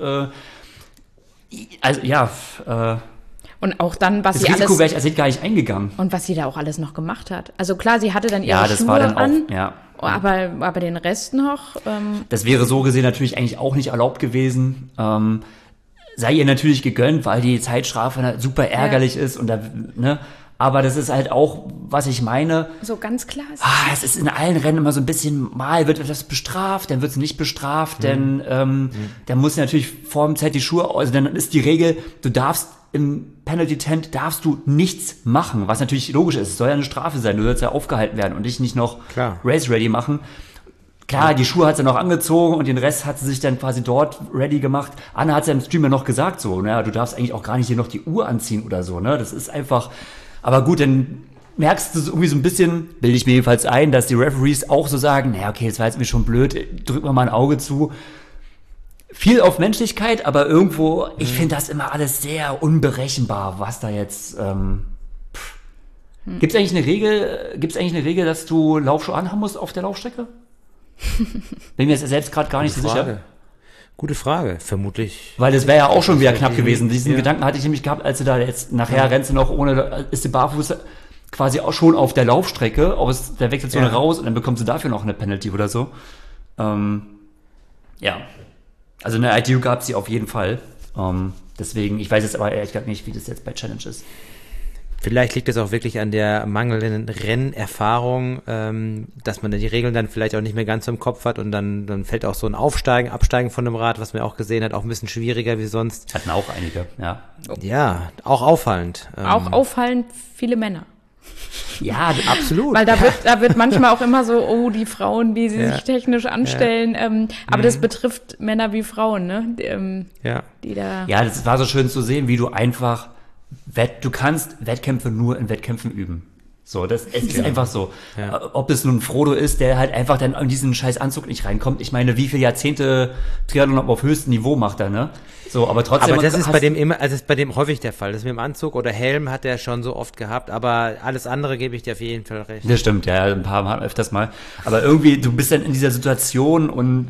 Und auch dann, was das sie Risiko alles wäre ich also gar nicht eingegangen. und was sie da auch alles noch gemacht hat. Also klar, sie hatte dann ihre Ja, das Schuhe war dann an, auch, ja. aber den Rest noch. Das wäre so gesehen natürlich eigentlich auch nicht erlaubt gewesen. Sei ihr natürlich gegönnt, weil die Zeitstrafe super ärgerlich ist und ne? Aber das ist halt auch, was ich meine. So ganz klar ist Es ist in allen Rennen immer so ein bisschen, mal wird das bestraft, dann wird es nicht bestraft, denn dann muss natürlich vor dem Zeit die Schuhe, also dann ist die Regel, du darfst im Penalty Tent darfst du nichts machen, was natürlich logisch ist. Es soll ja eine Strafe sein, du sollst ja aufgehalten werden und dich nicht noch Race Ready machen. Klar, die Schuhe hat sie noch angezogen und den Rest hat sie sich dann quasi dort ready gemacht. Anna hat es ja im Stream ja noch gesagt, so, naja, du darfst eigentlich auch gar nicht hier noch die Uhr anziehen oder so, ne? Das ist einfach, aber gut, dann merkst du irgendwie so ein bisschen, bilde ich mir jedenfalls ein, dass die Referees auch so sagen, naja, okay, das war jetzt mir schon blöd, drück mal ein Auge zu. Viel auf Menschlichkeit, aber irgendwo, ich finde das immer alles sehr unberechenbar, was da jetzt, Gibt's eigentlich eine Regel, dass du Laufschuhe anhaben musst auf der Laufstrecke? Bin mir jetzt selbst gerade gar nicht so sicher. Gute Frage, vermutlich. Weil das wäre ja auch schon wieder knapp gewesen. Diesen Gedanken hatte ich nämlich gehabt, als du da jetzt nachher rennst du noch ist du barfuß quasi auch schon auf der Laufstrecke aus der Wechselzone raus und dann bekommst du dafür noch eine Penalty oder so. Also eine ITU gab es sie auf jeden Fall. Deswegen, ich weiß jetzt aber ehrlich gesagt nicht, wie das jetzt bei Challenge ist. Vielleicht liegt es auch wirklich an der mangelnden Rennerfahrung, dass man die Regeln dann vielleicht auch nicht mehr ganz so im Kopf hat und dann fällt auch so ein Absteigen von dem Rad, was man auch gesehen hat, auch ein bisschen schwieriger wie sonst. Hatten auch einige, ja. Ja, auch auffallend. auch auffallend viele Männer. Ja, absolut. Weil da wird manchmal auch immer so, oh, die Frauen, wie sie sich technisch anstellen. Aber das betrifft Männer wie Frauen, ne? Die da. Ja, das war so schön zu sehen, wie du einfach du kannst Wettkämpfe nur in Wettkämpfen üben. So, es ist einfach so. Ja. Ob es nun Frodo ist, der halt einfach dann in diesen scheiß Anzug nicht reinkommt. Ich meine, wie viele Jahrzehnte Triathlon auf höchstem Niveau macht er, ne? So, aber trotzdem. Aber das ist bei dem immer, also ist bei dem häufig der Fall. Das mit dem Anzug oder Helm hat er schon so oft gehabt, aber alles andere gebe ich dir auf jeden Fall recht. Das stimmt, ja, ein paar Mal öfters mal. Aber irgendwie, du bist dann in dieser Situation und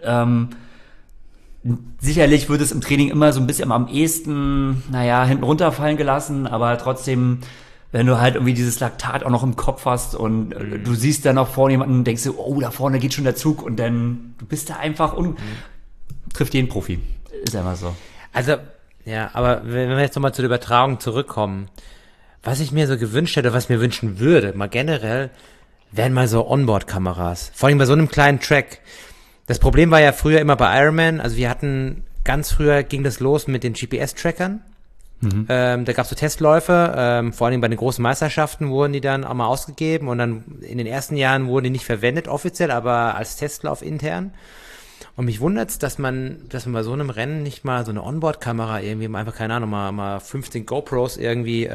sicherlich wird es im Training immer so ein bisschen am ehesten, hinten runterfallen gelassen, aber trotzdem, wenn du halt irgendwie dieses Laktat auch noch im Kopf hast und du siehst dann noch vorne jemanden und denkst du, oh, da vorne geht schon der Zug und dann, du bist da einfach trifft jeden Profi. Ist einfach so. Also, ja, aber wenn wir jetzt nochmal zur Übertragung zurückkommen, was ich mir so gewünscht hätte, was ich mir wünschen würde, mal generell, wären mal so Onboard-Kameras. Vor allem bei so einem kleinen Track. Das Problem war ja früher immer bei Ironman, also wir hatten, ganz früher ging das los mit den GPS-Trackern. Da gab es so Testläufe, vor allem bei den großen Meisterschaften wurden die dann auch mal ausgegeben und dann in den ersten Jahren wurden die nicht verwendet offiziell, aber als Testlauf intern. Und mich wundert's, dass man bei so einem Rennen nicht mal so eine Onboard-Kamera irgendwie einfach, keine Ahnung, mal 15 GoPros irgendwie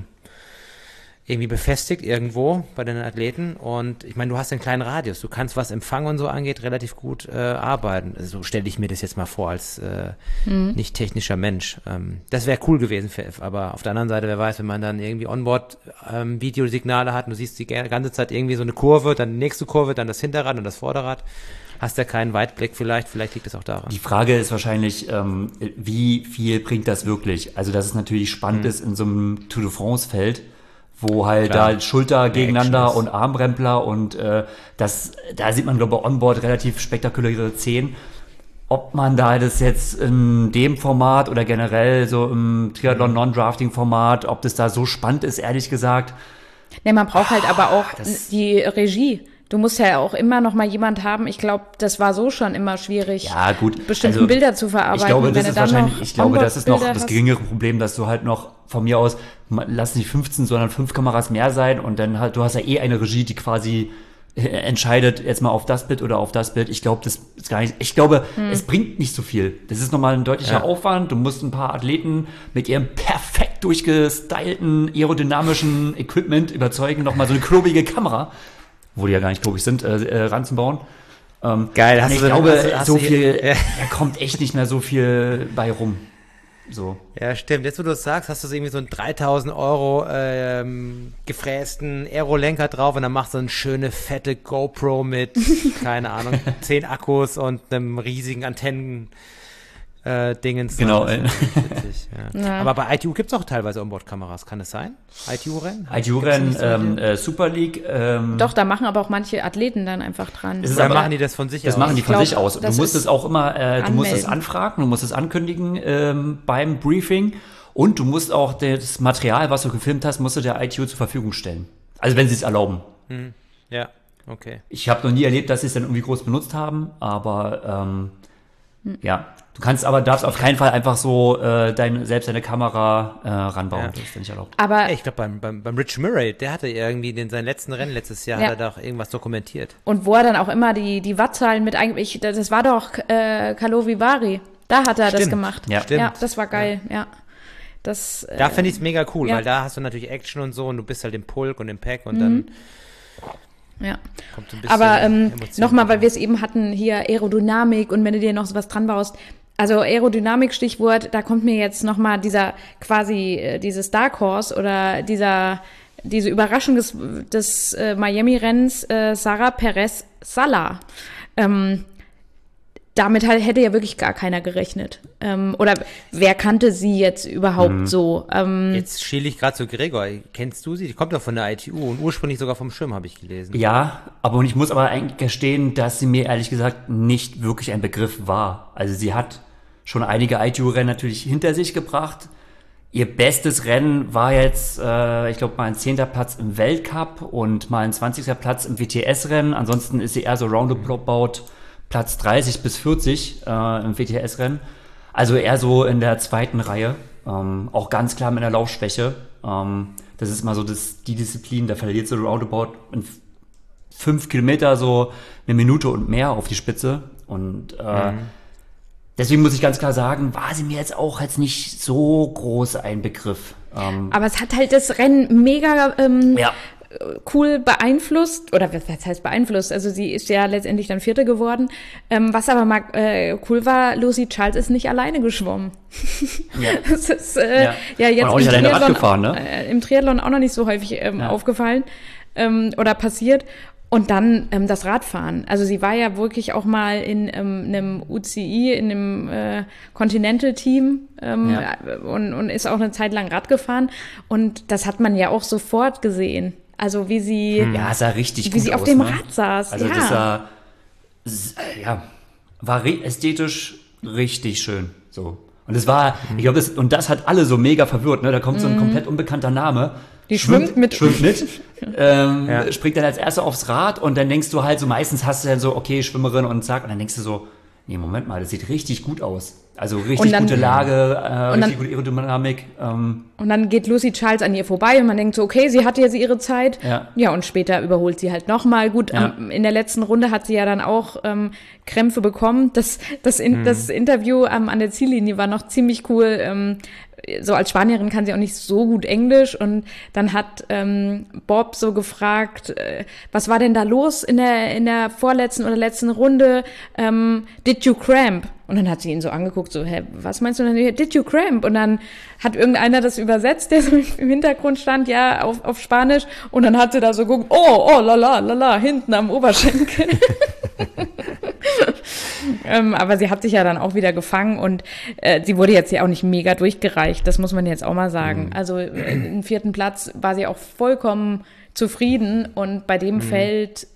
befestigt irgendwo bei den Athleten. Und ich meine, du hast einen kleinen Radius. Du kannst, was Empfang und so angeht, relativ gut arbeiten. Also so stelle ich mir das jetzt mal vor als nicht technischer Mensch. Das wäre cool gewesen, aber auf der anderen Seite, wer weiß, wenn man dann irgendwie Onboard-Videosignale hat und du siehst die ganze Zeit irgendwie so eine Kurve, dann die nächste Kurve, dann das Hinterrad und das Vorderrad, hast ja keinen Weitblick vielleicht liegt es auch daran. Die Frage ist wahrscheinlich, wie viel bringt das wirklich? Also, dass es natürlich spannend ist in so einem Tour de France-Feld, wo halt da Schulter gegeneinander und Armrempler und da sieht man, glaube ich, onboard relativ spektakuläre Szenen. Ob man da das jetzt in dem Format oder generell so im Triathlon-Non-Drafting-Format, ob das da so spannend ist, ehrlich gesagt. Ne, man braucht halt aber auch die Regie. Du musst ja auch immer noch mal jemand haben. Ich glaube, das war so schon immer schwierig, bestimmte Bilder zu verarbeiten. Ich glaube, das ist noch das geringere Problem, dass du halt noch von mir aus, lass nicht 15, sondern 5 Kameras mehr sein und dann halt, du hast ja eine Regie, die quasi entscheidet, jetzt mal auf das Bild oder auf das Bild. Ich glaube, das ist gar nicht, es bringt nicht so viel. Das ist nochmal ein deutlicher Aufwand. Du musst ein paar Athleten mit ihrem perfekt durchgestylten, aerodynamischen Equipment überzeugen, nochmal so eine klobige Kamera, wo die ja gar nicht klobig sind, ranzubauen. Geil, ich glaube, da kommt echt nicht mehr so viel bei rum. So. Ja, stimmt. Jetzt, wo du es sagst, hast du irgendwie so einen 3.000 € gefrästen Aerolenker drauf und dann machst du eine schöne, fette GoPro mit, keine Ahnung, 10 Akkus und einem riesigen Antennen Dingens. Genau. Witzig, ja. Aber bei ITU gibt es auch teilweise Onboard-Kameras, kann es sein? ITU-Rennen? ITU-Rennen, Super League. Doch, da machen aber auch manche Athleten dann einfach dran. Machen die das von sich aus? Das machen die von sich aus. Du musst es auch immer, du musst es anfragen, du musst es ankündigen beim Briefing und du musst auch das Material, was du gefilmt hast, musst du der ITU zur Verfügung stellen. Also wenn sie es erlauben. Ja, okay. Ich habe noch nie erlebt, dass sie es dann irgendwie groß benutzt haben, aber ja. Du darfst auf keinen Fall einfach so deine Kamera ranbauen. Ja. Das ist ja nicht erlaubt. Aber ich glaube, beim Rich Murray, der hatte irgendwie in seinen letzten Rennen letztes Jahr, hat er doch irgendwas dokumentiert. Und wo er dann auch immer die Wattzahlen mit das war doch Karlovy Vary. Da hat er das gemacht. Ja, stimmt. Ja, das war geil, ja. Da finde ich es mega cool, weil da hast du natürlich Action und so und du bist halt im Pulk und im Pack und dann kommt so ein bisschen aber nochmal, weil wir es eben hatten, hier Aerodynamik und wenn du dir noch sowas dran baust, also Aerodynamik, Stichwort, da kommt mir jetzt nochmal dieses Dark Horse oder diese Überraschung des Miami-Rennens Sarah Perez-Sala. Damit hätte ja wirklich gar keiner gerechnet. Oder wer kannte sie jetzt überhaupt so? Jetzt schiele ich gerade zu Gregor. Kennst du sie? Die kommt doch von der ITU und ursprünglich sogar vom Schwimmen, habe ich gelesen. Ja, aber ich muss aber eigentlich gestehen, dass sie mir ehrlich gesagt nicht wirklich ein Begriff war. Also sie hat schon einige ITU-Rennen natürlich hinter sich gebracht. Ihr bestes Rennen war jetzt, ich glaube, mal ein 10. Platz im Weltcup und mal ein 20. Platz im WTS-Rennen. Ansonsten ist sie eher so roundabout Platz 30 bis 40 im WTS-Rennen. Also eher so in der zweiten Reihe. Auch ganz klar mit einer Laufschwäche. Das ist mal so die Disziplin, da verliert so roundabout in 5 Kilometer so eine Minute und mehr auf die Spitze. Und deswegen muss ich ganz klar sagen, war sie mir jetzt auch nicht so groß ein Begriff. Aber es hat halt das Rennen mega cool beeinflusst, oder was heißt beeinflusst? Also sie ist ja letztendlich dann Vierte geworden. Was aber mal cool war, Lucy Charles ist nicht alleine geschwommen. Ja. Das ist jetzt auch nicht alleine Rad gefahren, ne? Im Triathlon auch noch nicht so häufig aufgefallen oder passiert. Und dann das Radfahren. Also sie war ja wirklich auch mal in einem UCI, in einem Continental-Team und ist auch eine Zeit lang Rad gefahren. Und das hat man ja auch sofort gesehen. Also wie sie, sah richtig wie gut sie auf aus, dem ne? Rad saß. Also das war ästhetisch richtig schön. So. Und es war, ich glaube, das hat alle so mega verwirrt, ne? Da kommt so ein komplett unbekannter Name. Die schwimmt mit. Springt dann als Erste aufs Rad und dann denkst du halt so, meistens hast du dann so, okay, Schwimmerin und zack, und dann denkst du so, nee, Moment mal, das sieht richtig gut aus. Also richtig gute Lage, richtig gute Aerodynamik. Und dann geht Lucy Charles an ihr vorbei und man denkt so, okay, sie hatte jetzt ihre Zeit. Ja, und später überholt sie halt nochmal. Gut, in der letzten Runde hat sie ja dann auch Krämpfe bekommen. Das Interview an der Ziellinie war noch ziemlich cool. So als Spanierin kann sie auch nicht so gut Englisch und dann hat Bob so gefragt, was war denn da los in der vorletzten oder letzten Runde? Did you cramp? Und dann hat sie ihn so angeguckt, so, hä, was meinst du denn hier? Did you cramp? Und dann hat irgendeiner das übersetzt, der so im Hintergrund stand, ja, auf Spanisch. Und dann hat sie da so geguckt, oh, lala, hinten am Oberschenkel. Aber sie hat sich ja dann auch wieder gefangen und sie wurde jetzt ja auch nicht mega durchgereicht, das muss man jetzt auch mal sagen. Also im 4. Platz war sie auch vollkommen zufrieden und bei dem Feld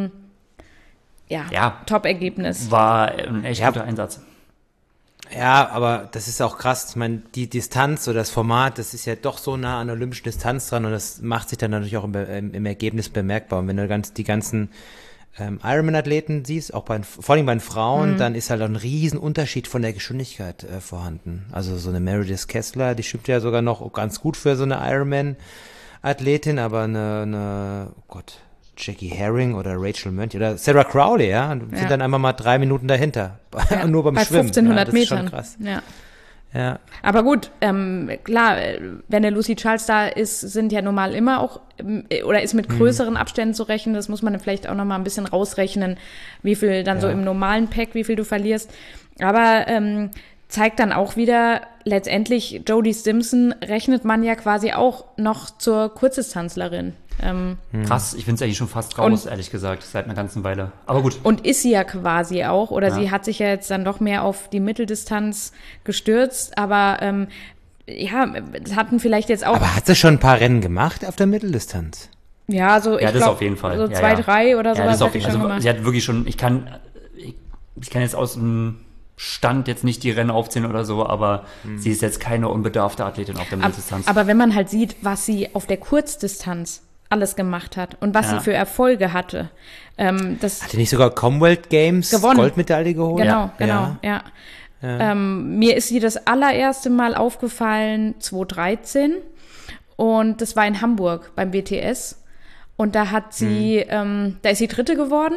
Top-Ergebnis. War ein echt guter Einsatz. Ja, aber das ist auch krass. Ich meine, die Distanz oder das Format, das ist ja doch so nah an der olympischen Distanz dran und das macht sich dann natürlich auch im Ergebnis bemerkbar. Und wenn du die ganzen Ironman-Athleten siehst, auch vor allem bei den Frauen, dann ist halt auch ein riesen Unterschied von der Geschwindigkeit vorhanden. Also so eine Meredith Kessler, die schwimmt ja sogar noch ganz gut für so eine Ironman-Athletin, aber eine Jackie Herring oder Rachel Mönch oder Sarah Crowley, sind dann einfach mal 3 Minuten dahinter. Nur beim Schwimmen. Bei 1500 Metern. Ist schon krass. Ja. Aber gut, klar, wenn der Lucy Charles da ist, sind ja normal immer auch, oder ist mit größeren Abständen zu rechnen, das muss man dann vielleicht auch nochmal ein bisschen rausrechnen, wie viel dann so im normalen Pack, wie viel du verlierst. Aber zeigt dann auch wieder, letztendlich Jodie Simpson rechnet man ja quasi auch noch zur Kurzdistanzlerin. Krass, ich finde es eigentlich schon fast raus, ehrlich gesagt, seit einer ganzen Weile. Aber gut. Und ist sie ja quasi auch, oder sie hat sich ja jetzt dann doch mehr auf die Mitteldistanz gestürzt, aber das hatten vielleicht jetzt auch... Aber hat sie schon ein paar Rennen gemacht auf der Mitteldistanz? Ja, so ich das glaub, auf jeden Fall. So 2, 3 oder sowas hat sie schon gemacht. Sie hat wirklich schon, ich kann jetzt aus dem Stand jetzt nicht die Rennen aufzählen oder so, aber sie ist jetzt keine unbedarfte Athletin auf der Mitteldistanz. Aber wenn man halt sieht, was sie auf der Kurzdistanz alles gemacht hat und was sie für Erfolge hatte. Hat sie nicht sogar Commonwealth Games gewonnen. Goldmedaille geholt? Genau. Mir ist sie das allererste Mal aufgefallen 2013 und das war in Hamburg beim WTS und da hat sie, da ist sie Dritte geworden.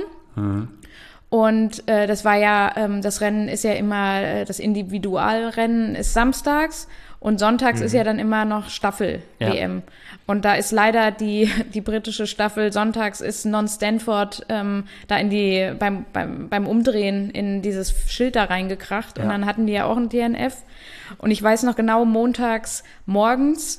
Und das war ja, das Rennen ist ja immer, das Individualrennen ist samstags und sonntags ist ja dann immer noch Staffel-WM. Und da ist leider die britische Staffel sonntags ist Non-Stanford da beim Umdrehen in dieses Schild da reingekracht. Und dann hatten die ja auch ein DNF. Und ich weiß noch genau, montags morgens,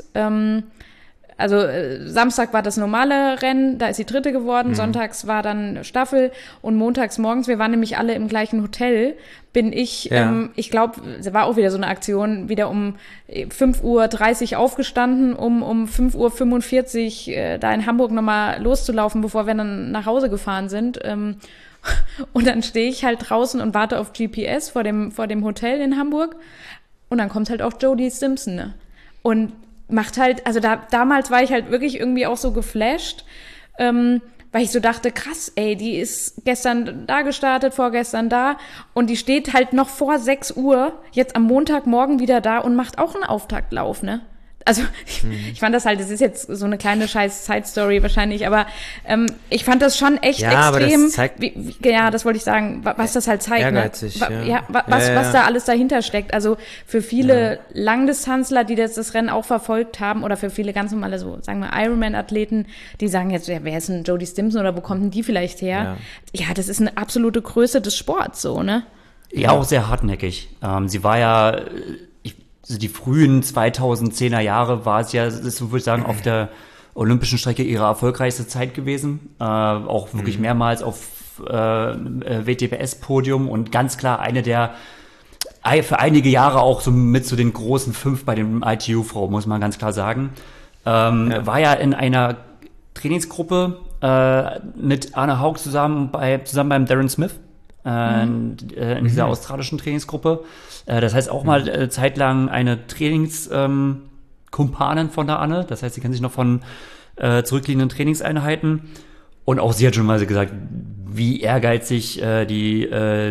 Samstag war das normale Rennen, da ist sie Dritte geworden, sonntags war dann Staffel und montags morgens, wir waren nämlich alle im gleichen Hotel, bin ich, ich glaube, es war auch wieder so eine Aktion, wieder um 5:30 Uhr aufgestanden, um 5:45 Uhr da in Hamburg nochmal loszulaufen, bevor wir dann nach Hause gefahren sind. Und dann stehe ich halt draußen und warte auf GPS vor dem Hotel in Hamburg und dann kommt halt auch Jodie Simpson, ne? Und macht halt, also damals war ich halt wirklich irgendwie auch so geflasht, weil ich so dachte, krass, ey, die ist gestern da gestartet, vorgestern da und die steht halt noch vor 6 Uhr jetzt am Montagmorgen wieder da und macht auch einen Auftaktlauf, ne? Also ich fand das halt, das ist jetzt so eine kleine scheiß Side-Story wahrscheinlich, aber ich fand das schon echt extrem, aber das zeigt, das wollte ich sagen, was das halt zeigt, ehrgeizig, ne? Was da alles dahinter steckt. Also für viele Langdistanzler, die das Rennen auch verfolgt haben oder für viele ganz normale, so sagen wir Ironman-Athleten, die sagen jetzt, ja, wer ist denn Jodie Simpson oder wo kommt denn die vielleicht her? Ja, das ist eine absolute Größe des Sports, so, ne? Ja, auch sehr hartnäckig. Sie war ja... Also die frühen 2010er Jahre war es ja, so würde ich sagen, auf der olympischen Strecke ihre erfolgreichste Zeit gewesen. Auch wirklich mehrmals auf WTBS-Podium und ganz klar eine der für einige Jahre auch so mit zu den großen 5 bei den ITU-Frauen, muss man ganz klar sagen. War ja in einer Trainingsgruppe mit Anna Haug zusammen beim Darren Smith. In dieser australischen Trainingsgruppe. Das heißt auch mal zeitlang eine Trainingskumpanin von der Anne. Das heißt, sie kennen sich noch von zurückliegenden Trainingseinheiten. Und auch sie hat schon mal gesagt, wie ehrgeizig die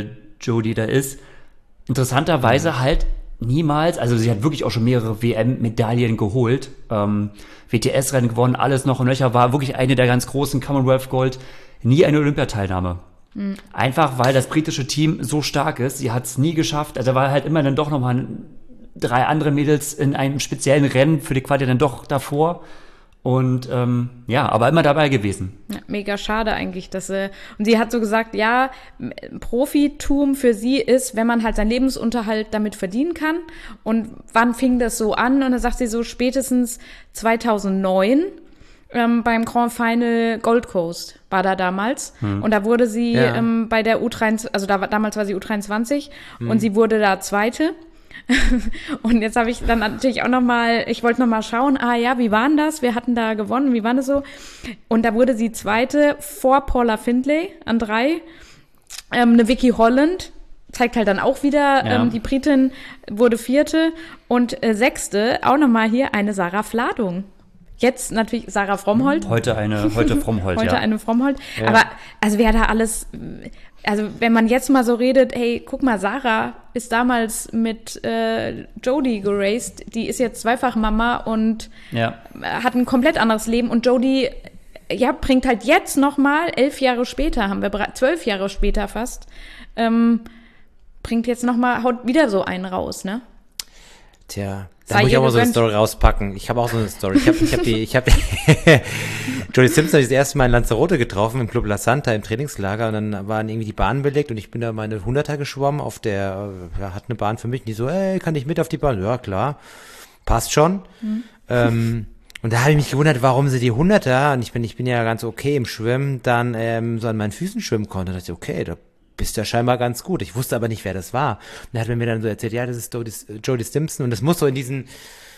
Jodie da ist. Interessanterweise halt niemals, also sie hat wirklich auch schon mehrere WM-Medaillen geholt, WTS-Rennen gewonnen, alles noch und nöcher, war wirklich eine der ganz großen Commonwealth Gold, nie eine Olympiateilnahme. Einfach, weil das britische Team so stark ist, sie hat es nie geschafft, also war halt immer dann doch nochmal 3 andere Mädels in einem speziellen Rennen für die Quali dann doch davor. Und aber immer dabei gewesen. Ja, mega schade eigentlich, dass und sie hat so gesagt, ja, Profitum für sie ist, wenn man halt seinen Lebensunterhalt damit verdienen kann. Und wann fing das so an? Und dann sagt sie so spätestens 2009 beim Grand Final Gold Coast war da damals. Und da wurde sie bei der U23, also damals war sie U23 und sie wurde da Zweite. Und jetzt habe ich dann natürlich auch ich wollte noch mal schauen, wie war denn das? Wir hatten da gewonnen, wie war das so? Und da wurde sie Zweite vor Paula Findlay an 3. Eine Vicky Holland zeigt halt dann auch wieder, die Britin wurde 4. und 6. auch noch mal hier eine Sarah Fladung. Jetzt natürlich Sarah Frommholt. Heute Frommholt, Heute eine Frommholt. Ja. Aber also wer da alles, also wenn man jetzt mal so redet, hey, guck mal, Sarah ist damals mit Jodie geraced, die ist jetzt zweifach Mama und hat ein komplett anderes Leben und Jodie, bringt halt jetzt noch mal 11 Jahre später, haben wir 12 Jahre später fast, bringt jetzt noch mal, haut wieder so einen raus, ne? Tja, da muss ich auch mal so eine Story rauspacken. Ich habe auch so eine Story. Ich habe Jodie Simpson habe ich das erste Mal in Lanzarote getroffen, im Club La Santa, im Trainingslager, und dann waren irgendwie die Bahnen belegt und ich bin da meine 100er geschwommen auf der, hat eine Bahn für mich, und die so, hey, kann ich mit auf die Bahn? Ja, klar, passt schon. Und da habe ich mich gewundert, warum sie die 100er, und ich bin ja ganz okay im Schwimmen, dann so an meinen Füßen schwimmen konnte. Da dachte ich, okay, da bist ja scheinbar ganz gut. Ich wusste aber nicht, wer das war. Und er hat mir dann so erzählt, ja, das ist Jodie Simpson, und das muss so in diesen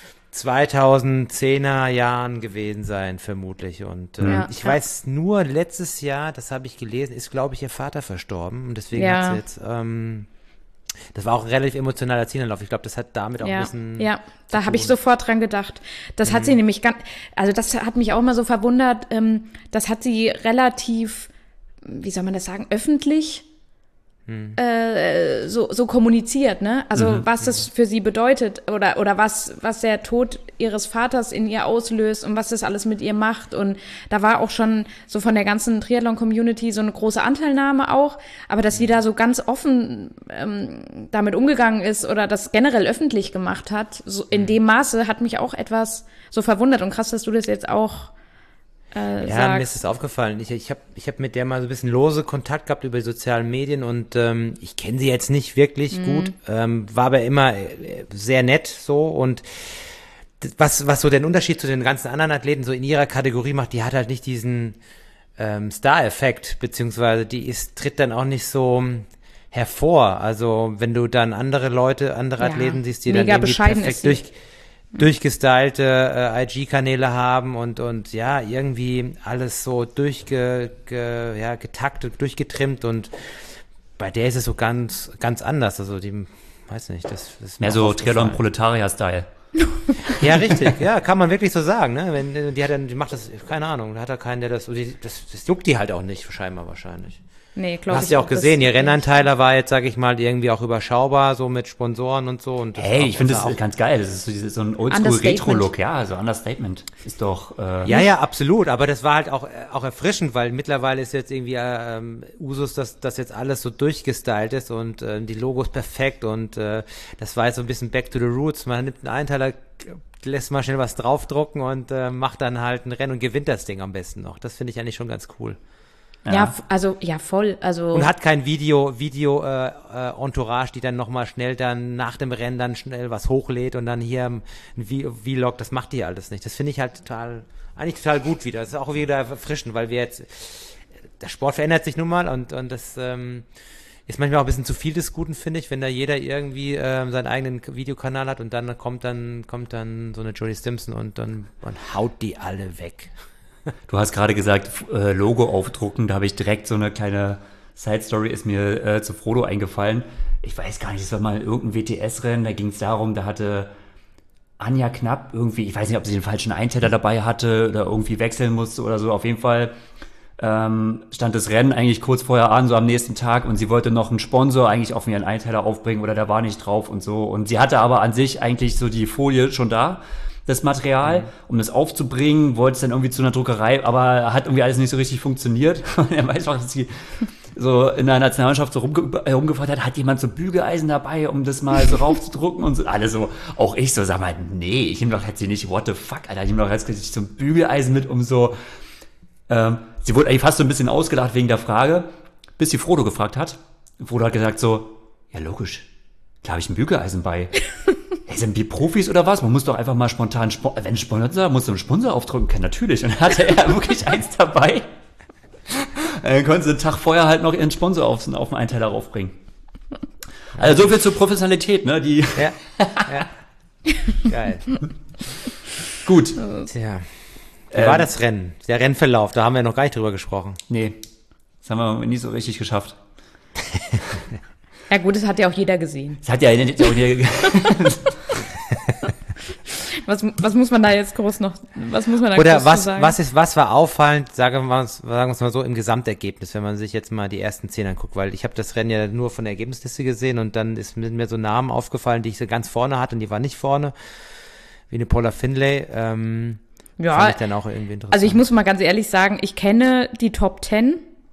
2010er Jahren gewesen sein, vermutlich. Und ich weiß nur, letztes Jahr, das habe ich gelesen, ist, glaube ich, ihr Vater verstorben. Und deswegen hat sie jetzt, das war auch ein relativ emotionaler Zielanlauf. Ich glaube, das hat damit auch ein bisschen da habe ich sofort dran gedacht. Das hat sie nämlich das hat mich auch mal so verwundert, das hat sie relativ, wie soll man das sagen, öffentlich so kommuniziert, ne? Also was das für sie bedeutet oder was der Tod ihres Vaters in ihr auslöst und was das alles mit ihr macht. Und da war auch schon so von der ganzen Triathlon-Community so eine große Anteilnahme auch, aber dass sie da so ganz offen damit umgegangen ist oder das generell öffentlich gemacht hat, so in dem Maße, hat mich auch etwas so verwundert. Und krass, dass du das jetzt auch mir sagst. ist das aufgefallen. Ich hab mit der mal so ein bisschen lose Kontakt gehabt über die sozialen Medien, und ich kenne sie jetzt nicht wirklich gut, war aber immer sehr nett so, und was so den Unterschied zu den ganzen anderen Athleten so in ihrer Kategorie macht, die hat halt nicht diesen Star-Effekt, beziehungsweise tritt dann auch nicht so hervor. Also wenn du dann andere Athleten siehst, die dann irgendwie perfekt durchgestylte IG-Kanäle haben und irgendwie alles so getaktet, durchgetrimmt, und bei der ist es so ganz, ganz anders. Also die, weiß nicht, das ist mehr so Triathlon-Proletarier-Style. Ja, richtig, ja, kann man wirklich so sagen, ne? Wenn die macht das, keine Ahnung, da hat er keinen, der das juckt die halt auch nicht, scheinbar wahrscheinlich. Nee, du hast ja auch gesehen, ihr Rennanteiler war jetzt, sag ich mal, irgendwie auch überschaubar, so mit Sponsoren und so. Und ich finde das ganz geil. Das ist so ein Oldschool-Retro-Look, so Understatement. Ist doch... Ja, absolut. Aber das war halt auch erfrischend, weil mittlerweile ist jetzt irgendwie Usus, dass jetzt alles so durchgestylt ist und die Logos perfekt, und das war jetzt so ein bisschen back to the roots. Man nimmt einen Einteiler, lässt mal schnell was draufdrucken und macht dann halt ein Rennen und gewinnt das Ding am besten noch. Das finde ich eigentlich schon ganz cool. Ja, voll. Also und hat kein Entourage, die dann nochmal schnell dann nach dem Rennen dann schnell was hochlädt und dann hier ein Vlog, das macht die alles nicht. Das finde ich halt eigentlich total gut wieder. Das ist auch wieder erfrischend, weil der Sport verändert sich nun mal, und das ist manchmal auch ein bisschen zu viel des Guten, finde ich, wenn da jeder irgendwie seinen eigenen Videokanal hat, und dann kommt dann so eine Jodie Simpson und haut die alle weg. Du hast gerade gesagt, Logo aufdrucken, da habe ich direkt so eine kleine Side-Story, ist mir zu Frodo eingefallen. Ich weiß gar nicht, es war mal irgendein WTS-Rennen, da ging es darum, da hatte Anja Knapp irgendwie, ich weiß nicht, ob sie den falschen Einteiler dabei hatte oder irgendwie wechseln musste oder so, auf jeden Fall stand das Rennen eigentlich kurz vorher an, so am nächsten Tag, und sie wollte noch einen Sponsor eigentlich auf ihren Einteiler aufbringen oder der war nicht drauf und so. Und sie hatte aber an sich eigentlich so die Folie schon da, das Material, um das aufzubringen, wollte es dann irgendwie zu einer Druckerei, aber hat irgendwie alles nicht so richtig funktioniert. Und er weiß auch, dass sie so in der Nationalmannschaft so rumgefragt hat jemand so Bügeleisen dabei, um das mal so raufzudrucken und so. Alle so, auch ich so, sag mal, nee, ich nehme doch jetzt hier nicht, what the fuck, Alter, ich nehme doch jetzt so ein Bügeleisen mit, um so, sie wurde eigentlich fast so ein bisschen ausgelacht wegen der Frage, bis sie Frodo gefragt hat. Frodo hat gesagt so, ja logisch, klar habe ich ein Bügeleisen bei. Hey, sind wir Profis oder was? Man muss doch einfach mal spontan, wenn ein Sponsor, musst du einen Sponsor aufdrücken können, natürlich. Und dann hatte er wirklich eins dabei. Dann konnten sie einen Tag vorher halt noch ihren Sponsor auf den Einteiler raufbringen. Also so viel zur Professionalität, ne? Die Ja. Geil. Gut. Tja. Wie war das Rennen? Der Rennverlauf, da haben wir noch gar nicht drüber gesprochen. Nee, das haben wir nie so richtig geschafft. Ja gut, das hat ja auch jeder gesehen. Das hat ja auch jeder Was muss man da jetzt groß noch, was muss man da Oder groß zu sagen? was war auffallend, sagen wir es mal so, im Gesamtergebnis, wenn man sich jetzt mal die ersten 10 anguckt, weil ich habe das Rennen ja nur von der Ergebnisliste gesehen und dann ist mir so Namen aufgefallen, die ich so ganz vorne hatte und die waren nicht vorne, wie eine Paula Findlay, fand ich dann auch irgendwie interessant. Also ich muss mal ganz ehrlich sagen, ich kenne die Top 10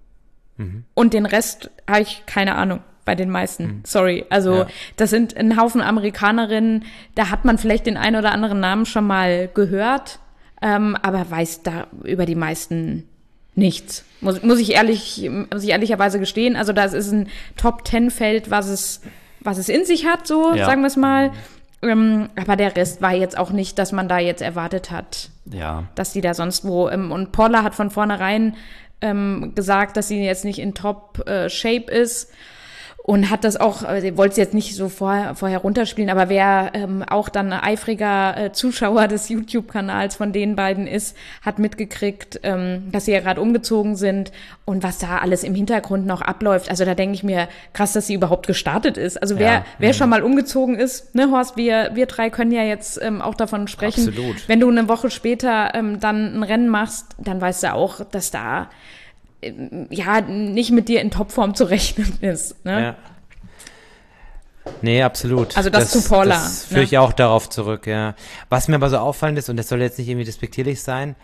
und den Rest habe ich keine Ahnung. Bei den meisten, sorry. Also das sind ein Haufen Amerikanerinnen, da hat man vielleicht den einen oder anderen Namen schon mal gehört, aber weiß da über die meisten nichts. Muss ich ehrlicherweise gestehen. Also das ist ein Top-10-Feld, was es in sich hat, so sagen wir es mal. Aber der Rest war jetzt auch nicht, dass man da jetzt erwartet hat, dass die da sonst wo. Und Paula hat von vornherein gesagt, dass sie jetzt nicht in Top-Shape ist. Und hat das auch, sie wollte es jetzt nicht so vorher runterspielen, aber wer auch dann ein eifriger Zuschauer des YouTube-Kanals von den beiden ist, hat mitgekriegt, dass sie ja gerade umgezogen sind und was da alles im Hintergrund noch abläuft. Also da denke ich mir, krass, dass sie überhaupt gestartet ist. Also wer schon mal umgezogen ist, ne Horst, wir drei können ja jetzt auch davon sprechen. Absolut. Wenn du eine Woche später dann ein Rennen machst, dann weißt du auch, dass da nicht mit dir in Topform zu rechnen ist. Ne? Ja. Nee, absolut. Also das zu Paula. Das führe ich auch darauf zurück, ja. Was mir aber so auffallend ist, und das soll jetzt nicht irgendwie despektierlich sein,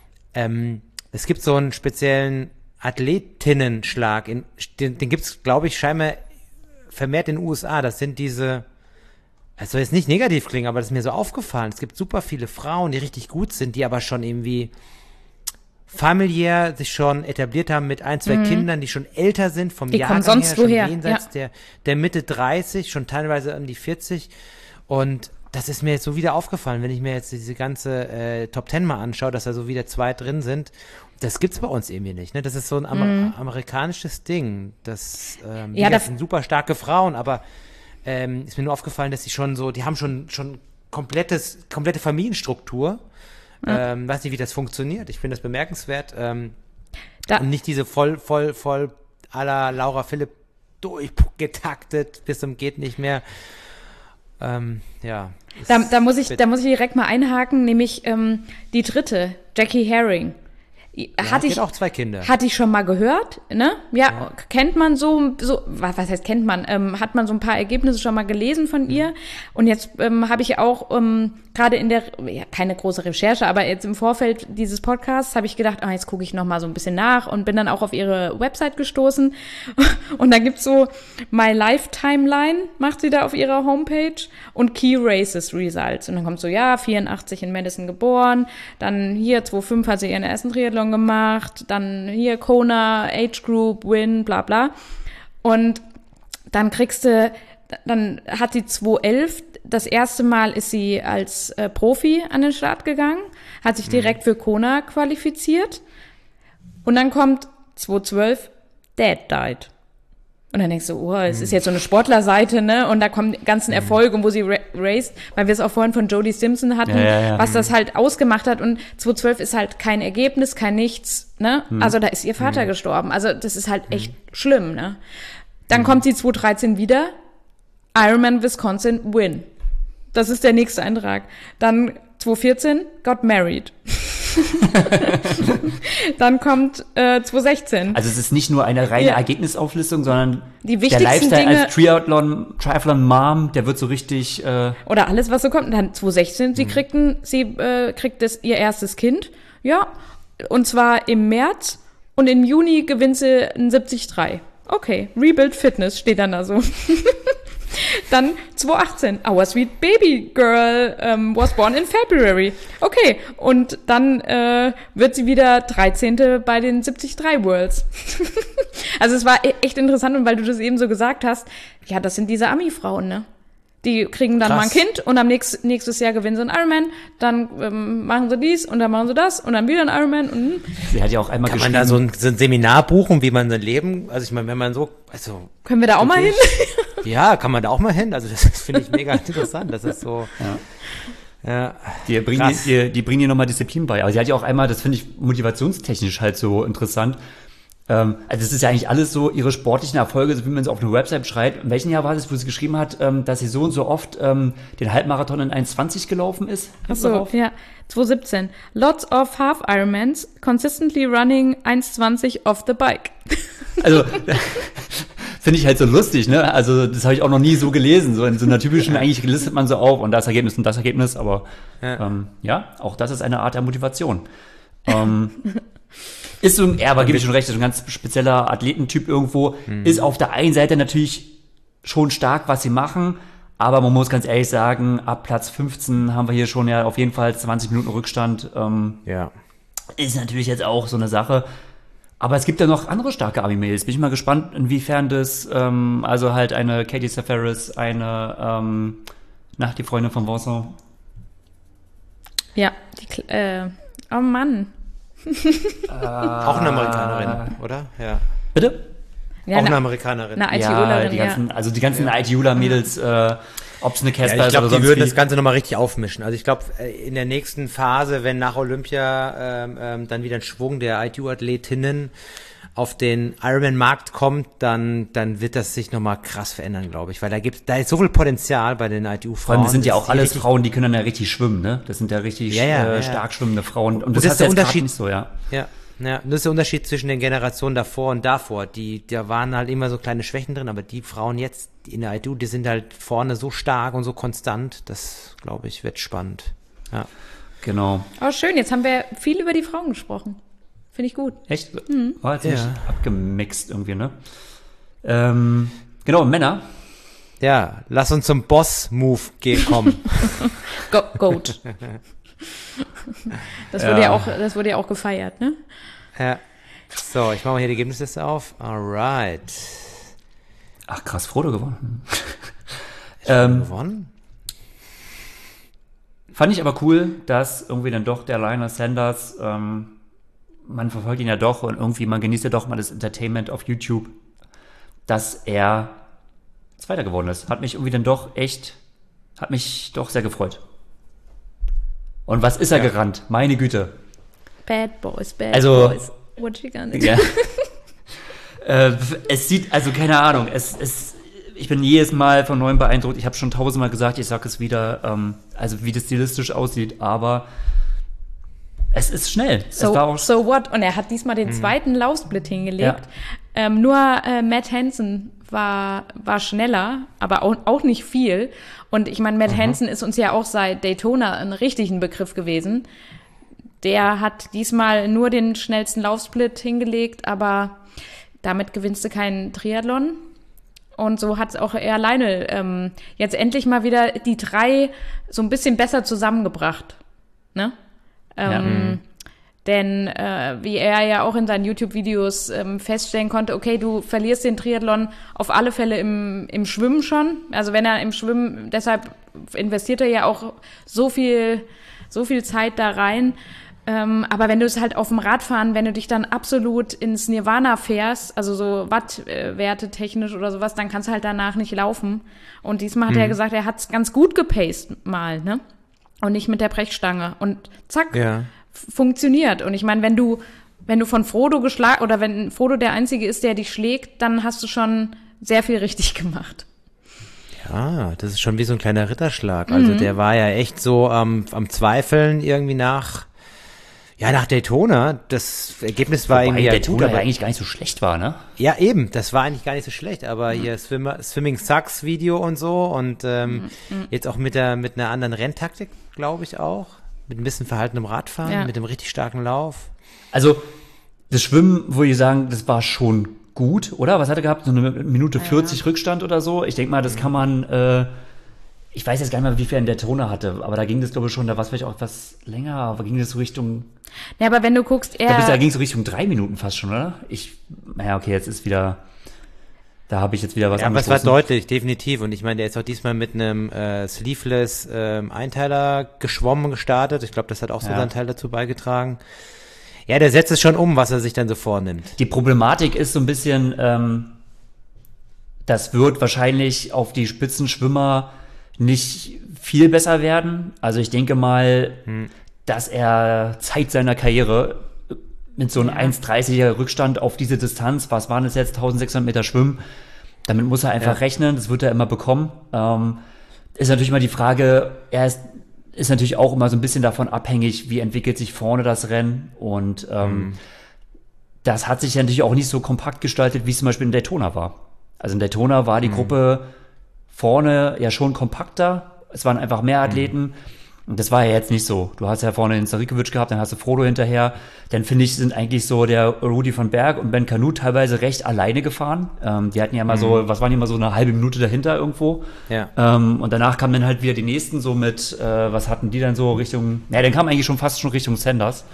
es gibt so einen speziellen Athletinnenschlag, den gibt es, glaube ich, scheinbar vermehrt in den USA. Das sind diese, es soll jetzt nicht negativ klingen, aber das ist mir so aufgefallen. Es gibt super viele Frauen, die richtig gut sind, die aber schon irgendwie familiär sich schon etabliert haben mit 1, 2 Kindern, die schon älter sind, vom Jahrgang her, schon jenseits der Mitte 30, schon teilweise um die 40. Und das ist mir jetzt so wieder aufgefallen, wenn ich mir jetzt diese ganze Top 10 mal anschaue, dass da so wieder 2 drin sind. Das gibt's bei uns irgendwie nicht, ne? Das ist so ein amerikanisches Ding. Das sind super starke Frauen, aber ist mir nur aufgefallen, dass sie schon so, die haben schon komplette Familienstruktur. Weiß nicht, wie das funktioniert. Ich finde das bemerkenswert. Und nicht diese voll à la Laura Philipp durchgetaktet bis zum geht nicht mehr. Da muss ich direkt mal einhaken, nämlich die dritte, Jackie Herring. Hat auch 2 Kinder. Hatte ich schon mal gehört, ne? Ja. Kennt man so, was heißt kennt man? Hat man so ein paar Ergebnisse schon mal gelesen von ihr? Und jetzt habe ich auch gerade in der, keine große Recherche, aber jetzt im Vorfeld dieses Podcasts habe ich gedacht, jetzt gucke ich noch mal so ein bisschen nach und bin dann auch auf ihre Website gestoßen. Und da gibt's so My Life Timeline, macht sie da auf ihrer Homepage und Key Races Results. Und dann kommt so, 84 in Madison geboren, dann hier 2005 hat sie ihren ersten Triathlon gemacht, dann hier Kona, Age Group, Win, bla bla. Und dann hat sie 2011, das erste Mal ist sie als Profi an den Start gegangen, hat sich direkt für Kona qualifiziert und dann kommt 2012, Dad died. Und dann denkst du, es ist jetzt so eine Sportlerseite, ne? Und da kommen die ganzen Erfolge, wo sie raced, weil wir es auch vorhin von Jodie Simpson hatten, was das halt ausgemacht hat. Und 2012 ist halt kein Ergebnis, kein Nichts, ne? Also da ist ihr Vater gestorben. Also das ist halt echt schlimm, ne? Dann kommt sie 2013 wieder, Ironman Wisconsin, Win. Das ist der nächste Eintrag. Dann 2014, got married. Dann kommt 2016. Also es ist nicht nur eine reine Ergebnisauflistung, sondern die der wichtigsten Lifestyle Dinge als Triathlon Mom, der wird so richtig... oder alles, was so kommt. Dann 2016, sie kriegt ihr erstes Kind. Ja, und zwar im März. Und im Juni gewinnt sie ein 73. Okay, Rebuild Fitness steht dann da so. Dann 2018, Our Sweet Baby Girl was born in February. Okay, und dann wird sie wieder 13. bei den 73 Worlds. Also es war echt interessant, und weil du das eben so gesagt hast, ja, das sind diese Ami-Frauen, ne? Die kriegen dann mal ein Kind und am nächstes Jahr gewinnen sie einen Ironman, dann machen sie dies und dann machen sie das und dann wieder einen Ironman. Und sie hat ja auch einmal Kann man da so ein Seminar buchen, wie man sein Leben, also ich meine, wenn man so, also... Können wir da auch mal hin? Ja, kann man da auch mal hin, also das finde ich mega interessant, das ist so... Ja. Die bringen dir nochmal Disziplin bei, aber sie hat ja auch einmal, das finde ich motivationstechnisch halt so interessant, also es ist ja eigentlich alles so ihre sportlichen Erfolge, so wie man es auf einer Website schreibt. In welchem Jahr war das, wo sie geschrieben hat, dass sie so und so oft den Halbmarathon in 1,20 gelaufen ist? Achso, ja. 2017. Lots of Half Ironmans, consistently running 1,20 off the bike. Also finde ich halt so lustig, ne? Also das habe ich auch noch nie so gelesen. So in so einer typischen, eigentlich listet man so auf und das Ergebnis, aber auch das ist eine Art der Motivation. Ist so, aber gebe ich schon recht, ist ein ganz spezieller Athletentyp irgendwo. Ist auf der einen Seite natürlich schon stark, was sie machen, aber man muss ganz ehrlich sagen, ab Platz 15 haben wir hier schon ja auf jeden Fall 20 Minuten Rückstand. Ist natürlich jetzt auch so eine Sache. Aber es gibt ja noch andere starke Ami-Mails. Bin ich mal gespannt, inwiefern das, also halt eine Katie Safaris, eine, die Freundin von Vincent. Ja, oh Mann. Auch eine Amerikanerin, oder? Ja. Bitte? Ja, auch eine Amerikanerin. Eine ITUlerin, die ganzen ITUler-Mädels, ob es eine Casper ist ich glaube, oder die würden wie. das Ganze nochmal richtig aufmischen. Also ich glaube, in der nächsten Phase, wenn nach Olympia dann wieder ein Schwung der ITU-Athletinnen auf den Ironman-Markt kommt, dann wird das sich nochmal krass verändern, glaube ich. Weil da ist so viel Potenzial bei den ITU-Frauen. Vor allem, das sind ja auch alles Frauen, die können dann ja richtig schwimmen, ne? Das sind ja richtig stark schwimmende Frauen. Und das ist der Unterschied nicht so, Ja, das ist der Unterschied zwischen den Generationen davor und davor. Da waren halt immer so kleine Schwächen drin, aber die Frauen jetzt in der ITU, die sind halt vorne so stark und so konstant. Das, glaube ich, wird spannend. Ja. Genau. Oh, schön. Jetzt haben wir viel über die Frauen gesprochen. Finde ich gut. Echt? War jetzt nicht abgemixt irgendwie, ne? Genau, Männer. Ja, lass uns zum Boss-Move kommen. Goat. Das wurde ja auch gefeiert, ne? Ja. So, ich mache mal hier die Ergebnisliste auf. Alright. Ach krass, Frodo gewonnen. Gewonnen? Fand ich aber cool, dass irgendwie dann doch der Lionel Sanders, man verfolgt ihn ja doch und irgendwie, man genießt ja doch mal das Entertainment auf YouTube, dass er Zweiter geworden ist. Hat mich doch sehr gefreut. Und was ist er gerannt? Meine Güte. Bad Boys. Also, What you gonna do? Ja. Es sieht, also keine Ahnung, ich bin jedes Mal von neuem beeindruckt. Ich habe schon 1000-mal gesagt, ich sage es wieder, also wie das stilistisch aussieht, aber es ist schnell. So what? Und er hat diesmal den zweiten Laufsplit hingelegt. Ja. Nur Matt Hansen war schneller, aber auch nicht viel. Und ich meine, Matt Hansen ist uns ja auch seit Daytona ein richtiger Begriff gewesen. Der hat diesmal nur den schnellsten Laufsplit hingelegt, aber damit gewinnst du keinen Triathlon. Und so hat es auch er alleine jetzt endlich mal wieder die drei so ein bisschen besser zusammengebracht. Ne? Denn wie er ja auch in seinen YouTube-Videos feststellen konnte, okay, du verlierst den Triathlon auf alle Fälle im Schwimmen schon. Also wenn er im Schwimmen, deshalb investiert er ja auch so viel Zeit da rein. Aber wenn du es halt auf dem Radfahren, wenn du dich dann absolut ins Nirvana fährst, also so Wattwerte technisch oder sowas, dann kannst du halt danach nicht laufen. Und diesmal hat er gesagt, er hat es ganz gut gepaced mal, ne? Und nicht mit der Brechstange. Und zack, funktioniert. Und ich meine, wenn du von Frodo geschlagen, oder wenn Frodo der Einzige ist, der dich schlägt, dann hast du schon sehr viel richtig gemacht. Ja, das ist schon wie so ein kleiner Ritterschlag. Also der war ja echt so am Zweifeln irgendwie nach Ja, nach Daytona, das Ergebnis war Wobei irgendwie ja Daytona gut, ja aber eigentlich gar nicht so schlecht war, ne? ja, eben, das war eigentlich gar nicht so schlecht, aber hier Swimming Sucks Video und so und jetzt auch mit einer anderen Renntaktik, glaube ich auch, mit ein bisschen verhaltenem Radfahren, mit einem richtig starken Lauf. Also, das Schwimmen, würde ich sagen, das war schon gut, oder? Was hat er gehabt? So eine Minute 40 Rückstand oder so? Ich denke mal, das kann man, ich weiß jetzt gar nicht mehr, wie viel er in Daytona hatte, aber da ging das, glaube ich, schon, da war es vielleicht auch etwas länger, aber ging das so Richtung... Ja, aber wenn du guckst, Da ging es so Richtung 3 Minuten fast schon, oder? Naja, okay, jetzt ist wieder... Da habe ich jetzt wieder was Ja, aber es war angestoßen. deutlich, definitiv. Und ich meine, der ist auch diesmal mit einem Sleeveless Einteiler geschwommen gestartet. Ich glaube, das hat auch so seinen Teil dazu beigetragen. Ja, der setzt es schon um, was er sich dann so vornimmt. Die Problematik ist so ein bisschen, das wird wahrscheinlich auf die Spitzenschwimmer nicht viel besser werden. Also ich denke mal, dass er Zeit seiner Karriere mit so einem 1,30er Rückstand auf diese Distanz, was waren es jetzt, 1600 Meter Schwimmen, damit muss er einfach rechnen, das wird er immer bekommen. Ist natürlich immer die Frage, ist natürlich auch immer so ein bisschen davon abhängig, wie entwickelt sich vorne das Rennen und das hat sich ja natürlich auch nicht so kompakt gestaltet, wie es zum Beispiel in Daytona war. Also in Daytona war die Gruppe vorne ja schon kompakter, es waren einfach mehr Athleten. Und das war ja jetzt nicht so. Du hast ja vorne den Sarikovic gehabt, dann hast du Frodo hinterher. Dann finde ich, sind eigentlich so der Rudi von Berg und Ben Kanut teilweise recht alleine gefahren. Die hatten ja mal so, was waren die mal so eine halbe Minute dahinter irgendwo. Ja. Und danach kamen dann halt wieder die nächsten so mit, was hatten die dann so Richtung, dann kam eigentlich schon fast schon Richtung Sanders.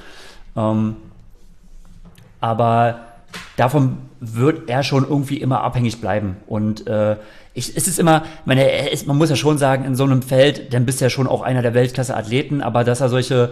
Aber davon wird er schon irgendwie immer abhängig bleiben. Und es ist immer, man muss ja schon sagen, in so einem Feld, dann bist du ja schon auch einer der Weltklasse-Athleten, aber dass er solche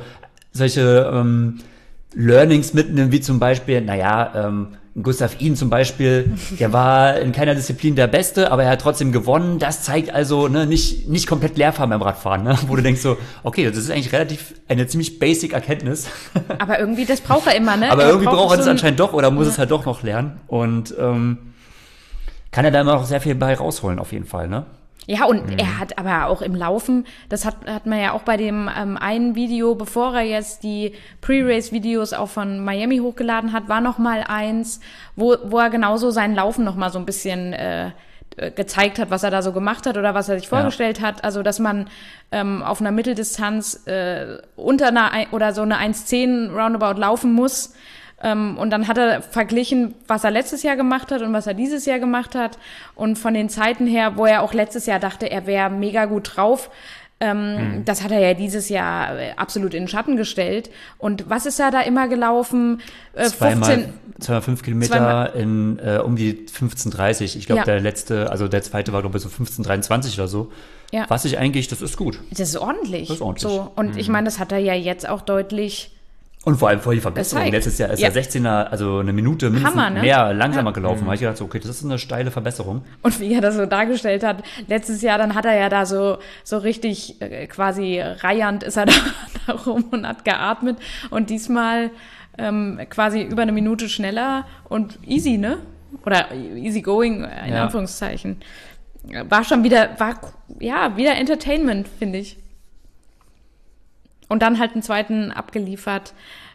Learnings mitnimmt, wie zum Beispiel, Gustav Iden zum Beispiel, der war in keiner Disziplin der Beste, aber er hat trotzdem gewonnen. Das zeigt also nicht komplett Leerfahren beim Radfahren, ne? Wo du denkst so, okay, das ist eigentlich eine ziemlich basic Erkenntnis. Aber irgendwie, das braucht er immer, ne? Aber irgendwie braucht er so das anscheinend doch oder muss es halt doch noch lernen. Und kann er da immer noch sehr viel bei rausholen, auf jeden Fall, ne? Ja, und er hat aber auch im Laufen, das hat man ja auch bei dem einen Video, bevor er jetzt die Pre-Race-Videos auch von Miami hochgeladen hat, war noch mal eins, wo er genauso sein Laufen noch mal so ein bisschen gezeigt hat, was er da so gemacht hat oder was er sich vorgestellt hat. Also, dass man auf einer Mitteldistanz unter oder so eine 1,10 Roundabout laufen muss. Und dann hat er verglichen, was er letztes Jahr gemacht hat und was er dieses Jahr gemacht hat. Und von den Zeiten her, wo er auch letztes Jahr dachte, er wäre mega gut drauf, das hat er ja dieses Jahr absolut in den Schatten gestellt. Und was ist er da immer gelaufen? 2,5 Kilometer in um die 15,30. Ich glaube, der zweite war, glaube ich, so 15,23 oder so. Ja. Was ich eigentlich, das ist gut. Das ist ordentlich. Das ist ordentlich. So. Und ich meine, das hat er ja jetzt auch deutlich. Und vor allem voll die Verbesserung. Gezeigt. Letztes Jahr ist er 16er, also eine Minute mindestens Hammer, ne? mehr langsamer gelaufen. Da habe ich gedacht, okay, das ist eine steile Verbesserung. Und wie er das so dargestellt hat, letztes Jahr, dann hat er ja da so richtig quasi reiernd ist er da rum und hat geatmet. Und diesmal quasi über eine Minute schneller und easy, ne? Oder easy going, in Anführungszeichen. War schon wieder Entertainment, finde ich. Und dann halt einen zweiten abgeliefert.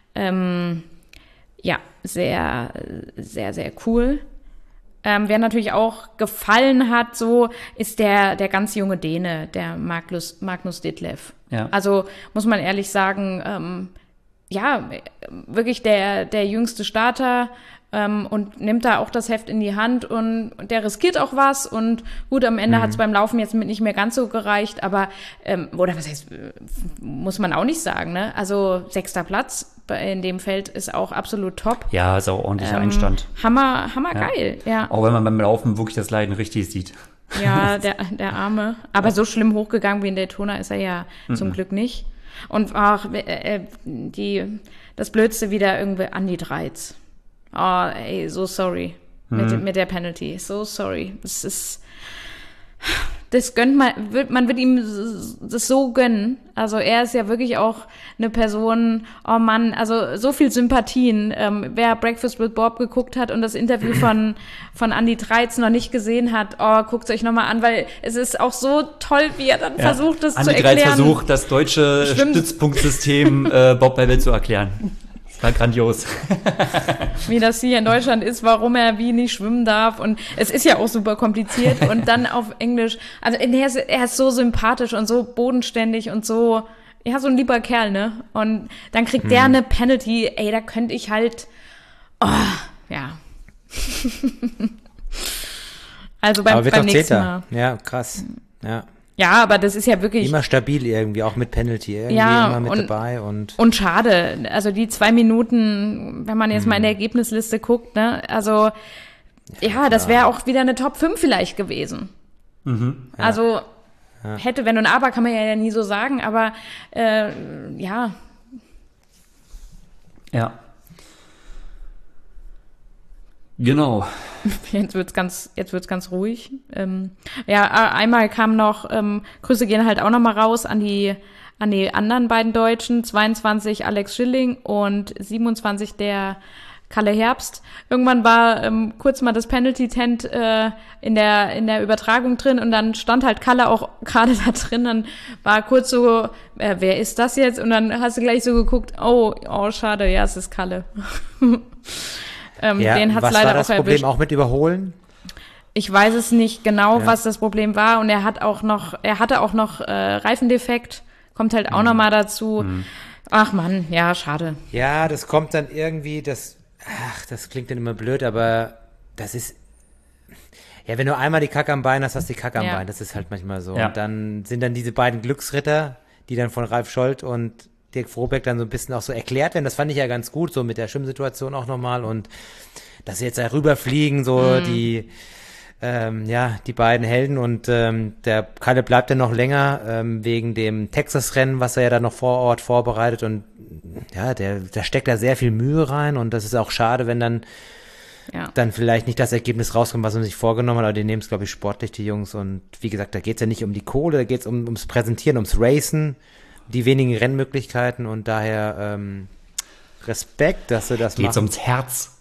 Sehr, sehr, sehr cool. Wer natürlich auch gefallen hat, so ist der ganz junge Däne, der Magnus Ditlev. Ja. Also muss man ehrlich sagen, wirklich der jüngste Starter und nimmt da auch das Heft in die Hand und der riskiert auch was und gut, am Ende hat es beim Laufen jetzt nicht mehr ganz so gereicht, aber oder was heißt, muss man auch nicht sagen, ne? Also 6. Platz in dem Feld ist auch absolut top. Ja, ist auch ordentlicher Einstand. Hammer geil, ja. Auch wenn man beim Laufen wirklich das Leiden richtig sieht. Ja, der Arme. Aber so schlimm hochgegangen wie in Daytona ist er ja zum Glück nicht. Und auch das Blödste wieder irgendwie Andi Dreiz. Oh, ey, so sorry. Mit der Penalty. So sorry. Das gönnt man wird ihm das so gönnen. Also er ist ja wirklich auch eine Person, oh Mann, also so viel Sympathien. Wer Breakfast with Bob geguckt hat und das Interview von Andi Dreiz noch nicht gesehen hat, guckt es euch nochmal an, weil es ist auch so toll, wie er dann versucht, das Andi zu erklären. Andi Dreiz versucht, das deutsche Stützpunktsystem Bob Babbitt zu erklären. War grandios. Wie das hier in Deutschland ist, warum er wie nicht schwimmen darf. Und es ist ja auch super kompliziert. Und dann auf Englisch. Also er ist so sympathisch und so bodenständig und so, ja, so ein lieber Kerl, ne? Und dann kriegt der eine Penalty. Ey, da könnte ich halt, ja. Also beim nächsten Mal. Ja, krass. Ja. Ja, aber das ist ja wirklich... Immer stabil irgendwie, auch mit Penalty. Irgendwie immer mit dabei. Und schade. Also die 2 Minuten, wenn man jetzt mal in der Ergebnisliste guckt, ne? Also, ja das wäre auch wieder eine Top 5 vielleicht gewesen. Also, hätte, wenn und aber, kann man ja nie so sagen, aber ja. Ja. Genau. Jetzt wird's ganz ruhig. Einmal kam noch, Grüße gehen halt auch noch mal raus an die anderen beiden Deutschen, 22 Alex Schilling und 27 der Kalle Herbst. Irgendwann war kurz mal das Penalty-Tent in der Übertragung drin und dann stand halt Kalle auch gerade da drin. Dann war kurz so, wer ist das jetzt? Und dann hast du gleich so geguckt, oh schade, ja, es ist Kalle. Den hat's was leider war das auch Problem erwischt. auch mit Überholen? Ich weiß es nicht genau, was das Problem war. Und er hatte auch noch Reifendefekt. Kommt halt auch noch mal dazu. Ach Mann, ja, schade. Ja, das kommt dann irgendwie, das klingt dann immer blöd, aber das ist, ja, wenn du einmal die Kacke am Bein hast, hast du die Kacke am Bein. Das ist halt manchmal so. Ja. Und dann sind dann diese beiden Glücksritter, die dann von Ralf Scholz und Dirk Frobeck dann so ein bisschen auch so erklärt werden. Das fand ich ja ganz gut, so mit der Schwimmsituation auch nochmal. Und dass sie jetzt da rüberfliegen, so die beiden Helden. Und der Kalle bleibt ja noch länger wegen dem Texas-Rennen, was er ja dann noch vor Ort vorbereitet. Und ja, der steckt da sehr viel Mühe rein. Und das ist auch schade, wenn dann vielleicht nicht das Ergebnis rauskommt, was man sich vorgenommen hat. Aber die nehmen es, glaube ich, sportlich, die Jungs. Und wie gesagt, da geht es ja nicht um die Kohle, da geht es ums Präsentieren, ums Racen, die wenigen Rennmöglichkeiten. Und daher Respekt, dass sie das machen. Geht's ums Herz.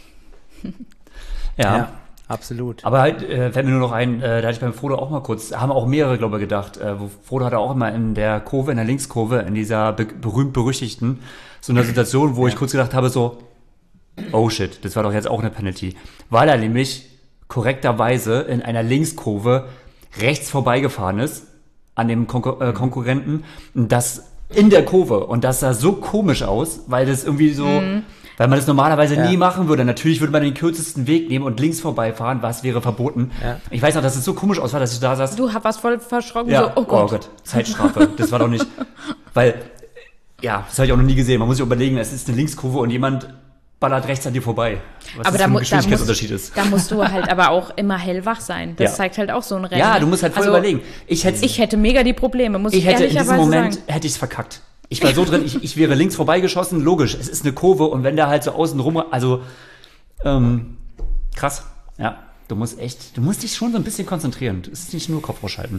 Ja. Absolut. Aber halt, fällt mir nur noch ein, da hatte ich beim Frodo auch mal kurz, haben auch mehrere, glaube ich, gedacht, wo Frodo hatte auch immer in der Kurve, in der Linkskurve, in dieser berühmt-berüchtigten, so einer Situation, wo ich kurz gedacht habe, so, oh shit, das war doch jetzt auch eine Penalty. Weil er nämlich korrekterweise in einer Linkskurve rechts vorbeigefahren ist, an dem Konkurrenten, und das in der Kurve. Und das sah so komisch aus, weil das irgendwie so, weil man das normalerweise nie machen würde. Natürlich würde man den kürzesten Weg nehmen und links vorbeifahren, was wäre verboten. Ja. Ich weiß noch, dass es so komisch aussah, dass ich da saß. Du warst voll verschrocken, ja. so, oh Gott. Zeitstrafe. Das war doch nicht, weil, ja, das habe ich auch noch nie gesehen. Man muss sich überlegen, es ist eine Linkskurve und jemand ballert rechts an dir vorbei. Was aber das für ein Geschwindigkeitsunterschied ist. Da musst du halt aber auch immer hellwach sein. Das zeigt halt auch so ein Rennen. Ja, du musst halt voll überlegen. Ich hätte mega die Probleme, muss ich ehrlicherweise sagen. In diesem Moment hätte ich es verkackt. Ich war so drin, ich wäre links vorbeigeschossen, logisch, es ist eine Kurve und wenn der halt so außen rum, also krass, ja, du musst dich schon so ein bisschen konzentrieren, es ist nicht nur Kopf ausschalten.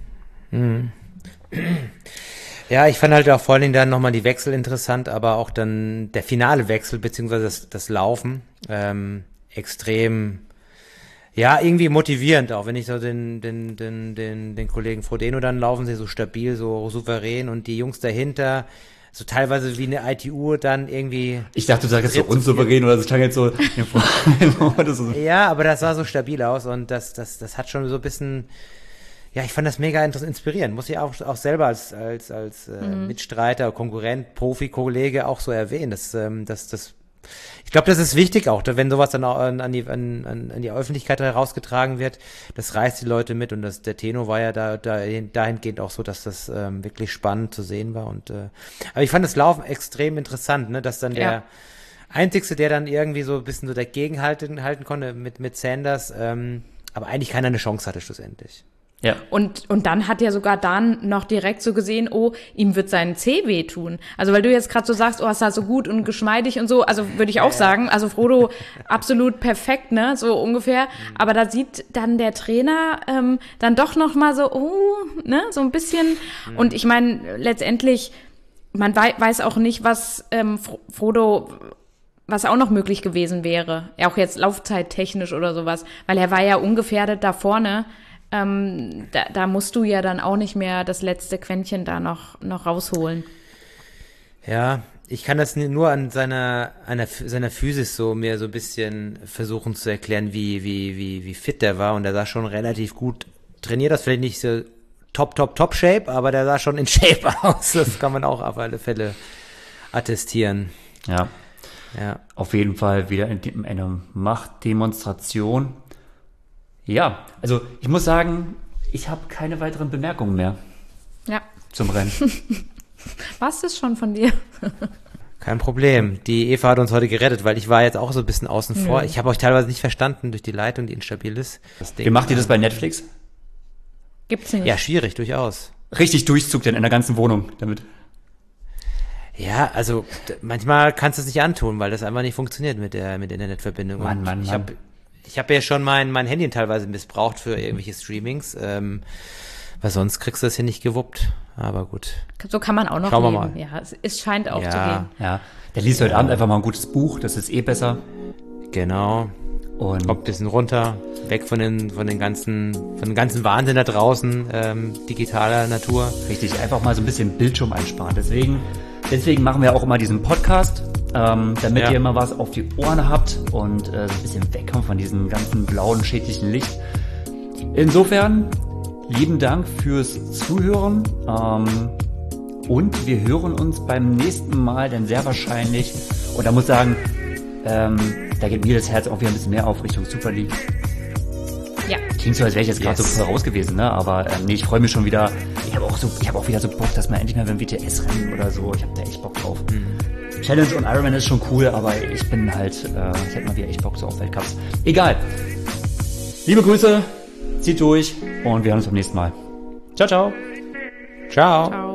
Ja, ich fand halt auch vor allen Dingen dann nochmal die Wechsel interessant, aber auch dann der finale Wechsel, beziehungsweise das Laufen, extrem, ja, irgendwie motivierend auch, wenn ich so den Kollegen Frodeno dann laufen sehe, so stabil, so souverän und die Jungs dahinter, so teilweise wie eine ITU dann irgendwie. Ich dachte, du sagst jetzt so unsouverän oder das klang jetzt so. Ja, aber das sah so stabil aus und das hat schon so ein bisschen, ja, ich fand das mega inspirierend, muss ich auch selber als Mitstreiter, Konkurrent, Profi, Kollege auch so erwähnen, ich glaube, das ist wichtig auch, wenn sowas dann auch an die Öffentlichkeit herausgetragen wird. Das reißt die Leute mit und der Tenor war ja dahingehend auch so, dass das wirklich spannend zu sehen war. Aber ich fand das Laufen extrem interessant, ne, dass dann der Einzigste, der dann irgendwie so ein bisschen so dagegen halten konnte mit Sanders, aber eigentlich keiner eine Chance hatte schlussendlich. Ja. Und dann hat ja sogar Dan noch direkt so gesehen, oh, ihm wird sein Zeh wehtun. Also weil du jetzt gerade so sagst, oh, es war so gut und geschmeidig und so, also würde ich auch sagen, also Frodo absolut perfekt, ne, so ungefähr. Aber da sieht dann der Trainer dann doch noch mal so, ne, so ein bisschen. Und ich meine, letztendlich, man weiß auch nicht, was Frodo, was auch noch möglich gewesen wäre. Ja, auch jetzt laufzeittechnisch oder sowas, weil er war ja ungefährdet da vorne. Da musst du ja dann auch nicht mehr das letzte Quäntchen da noch rausholen. Ja, Ich kann das nur an seiner Physis so mir so ein bisschen versuchen zu erklären, wie fit der war. Und der sah schon relativ gut trainiert aus. Vielleicht nicht so top Shape, aber der sah schon in Shape aus. Das kann man auch auf alle Fälle attestieren. Ja. Auf jeden Fall wieder eine Machtdemonstration. Ja, also ich muss sagen, ich habe keine weiteren Bemerkungen mehr. Ja. Zum Rennen. Was ist schon von dir? Kein Problem. Die Eva hat uns heute gerettet, weil ich war jetzt auch so ein bisschen außen vor. Ich habe euch teilweise nicht verstanden durch die Leitung, die instabil ist. Wie macht ihr das bei Netflix? Gibt's nicht. Ja, schwierig, durchaus. Richtig Durchzug denn in der ganzen Wohnung damit. Ja, also manchmal kannst du es nicht antun, weil das einfach nicht funktioniert mit der Internetverbindung. Mann. Ich hab ja schon mein Handy teilweise missbraucht für irgendwelche Streamings, weil sonst kriegst du das hier nicht gewuppt. Aber gut. So kann man auch noch Schauen wir leben. mal. Ja, es scheint auch zu gehen. Ja, der liest heute Abend einfach mal ein gutes Buch, das ist besser. Genau. Und kommt ein bisschen runter, weg von den ganzen Wahnsinn da draußen, digitaler Natur. Richtig, einfach mal so ein bisschen Bildschirm einsparen. Deswegen machen wir auch immer diesen Podcast, damit ihr immer was auf die Ohren habt und so ein bisschen wegkommt von diesem ganzen blauen, schädlichen Licht. Insofern, lieben Dank fürs Zuhören und wir hören uns beim nächsten Mal dann sehr wahrscheinlich, und da muss ich sagen, da geht mir das Herz auch wieder ein bisschen mehr auf Richtung Super League. Ja. Klingt so, als wäre ich jetzt gerade so voll raus gewesen, ne? Aber nee, ich freue mich schon wieder. Ich habe auch wieder so Bock, dass man endlich mal beim WTS-Rennen oder so. Ich habe da echt Bock drauf. Challenge und Ironman ist schon cool, aber ich bin halt, ich hätte mal wieder echt Bock so auf Weltcups. Egal. Liebe Grüße, zieht durch und wir hören uns beim nächsten Mal. Ciao, ciao. Ciao. Ciao.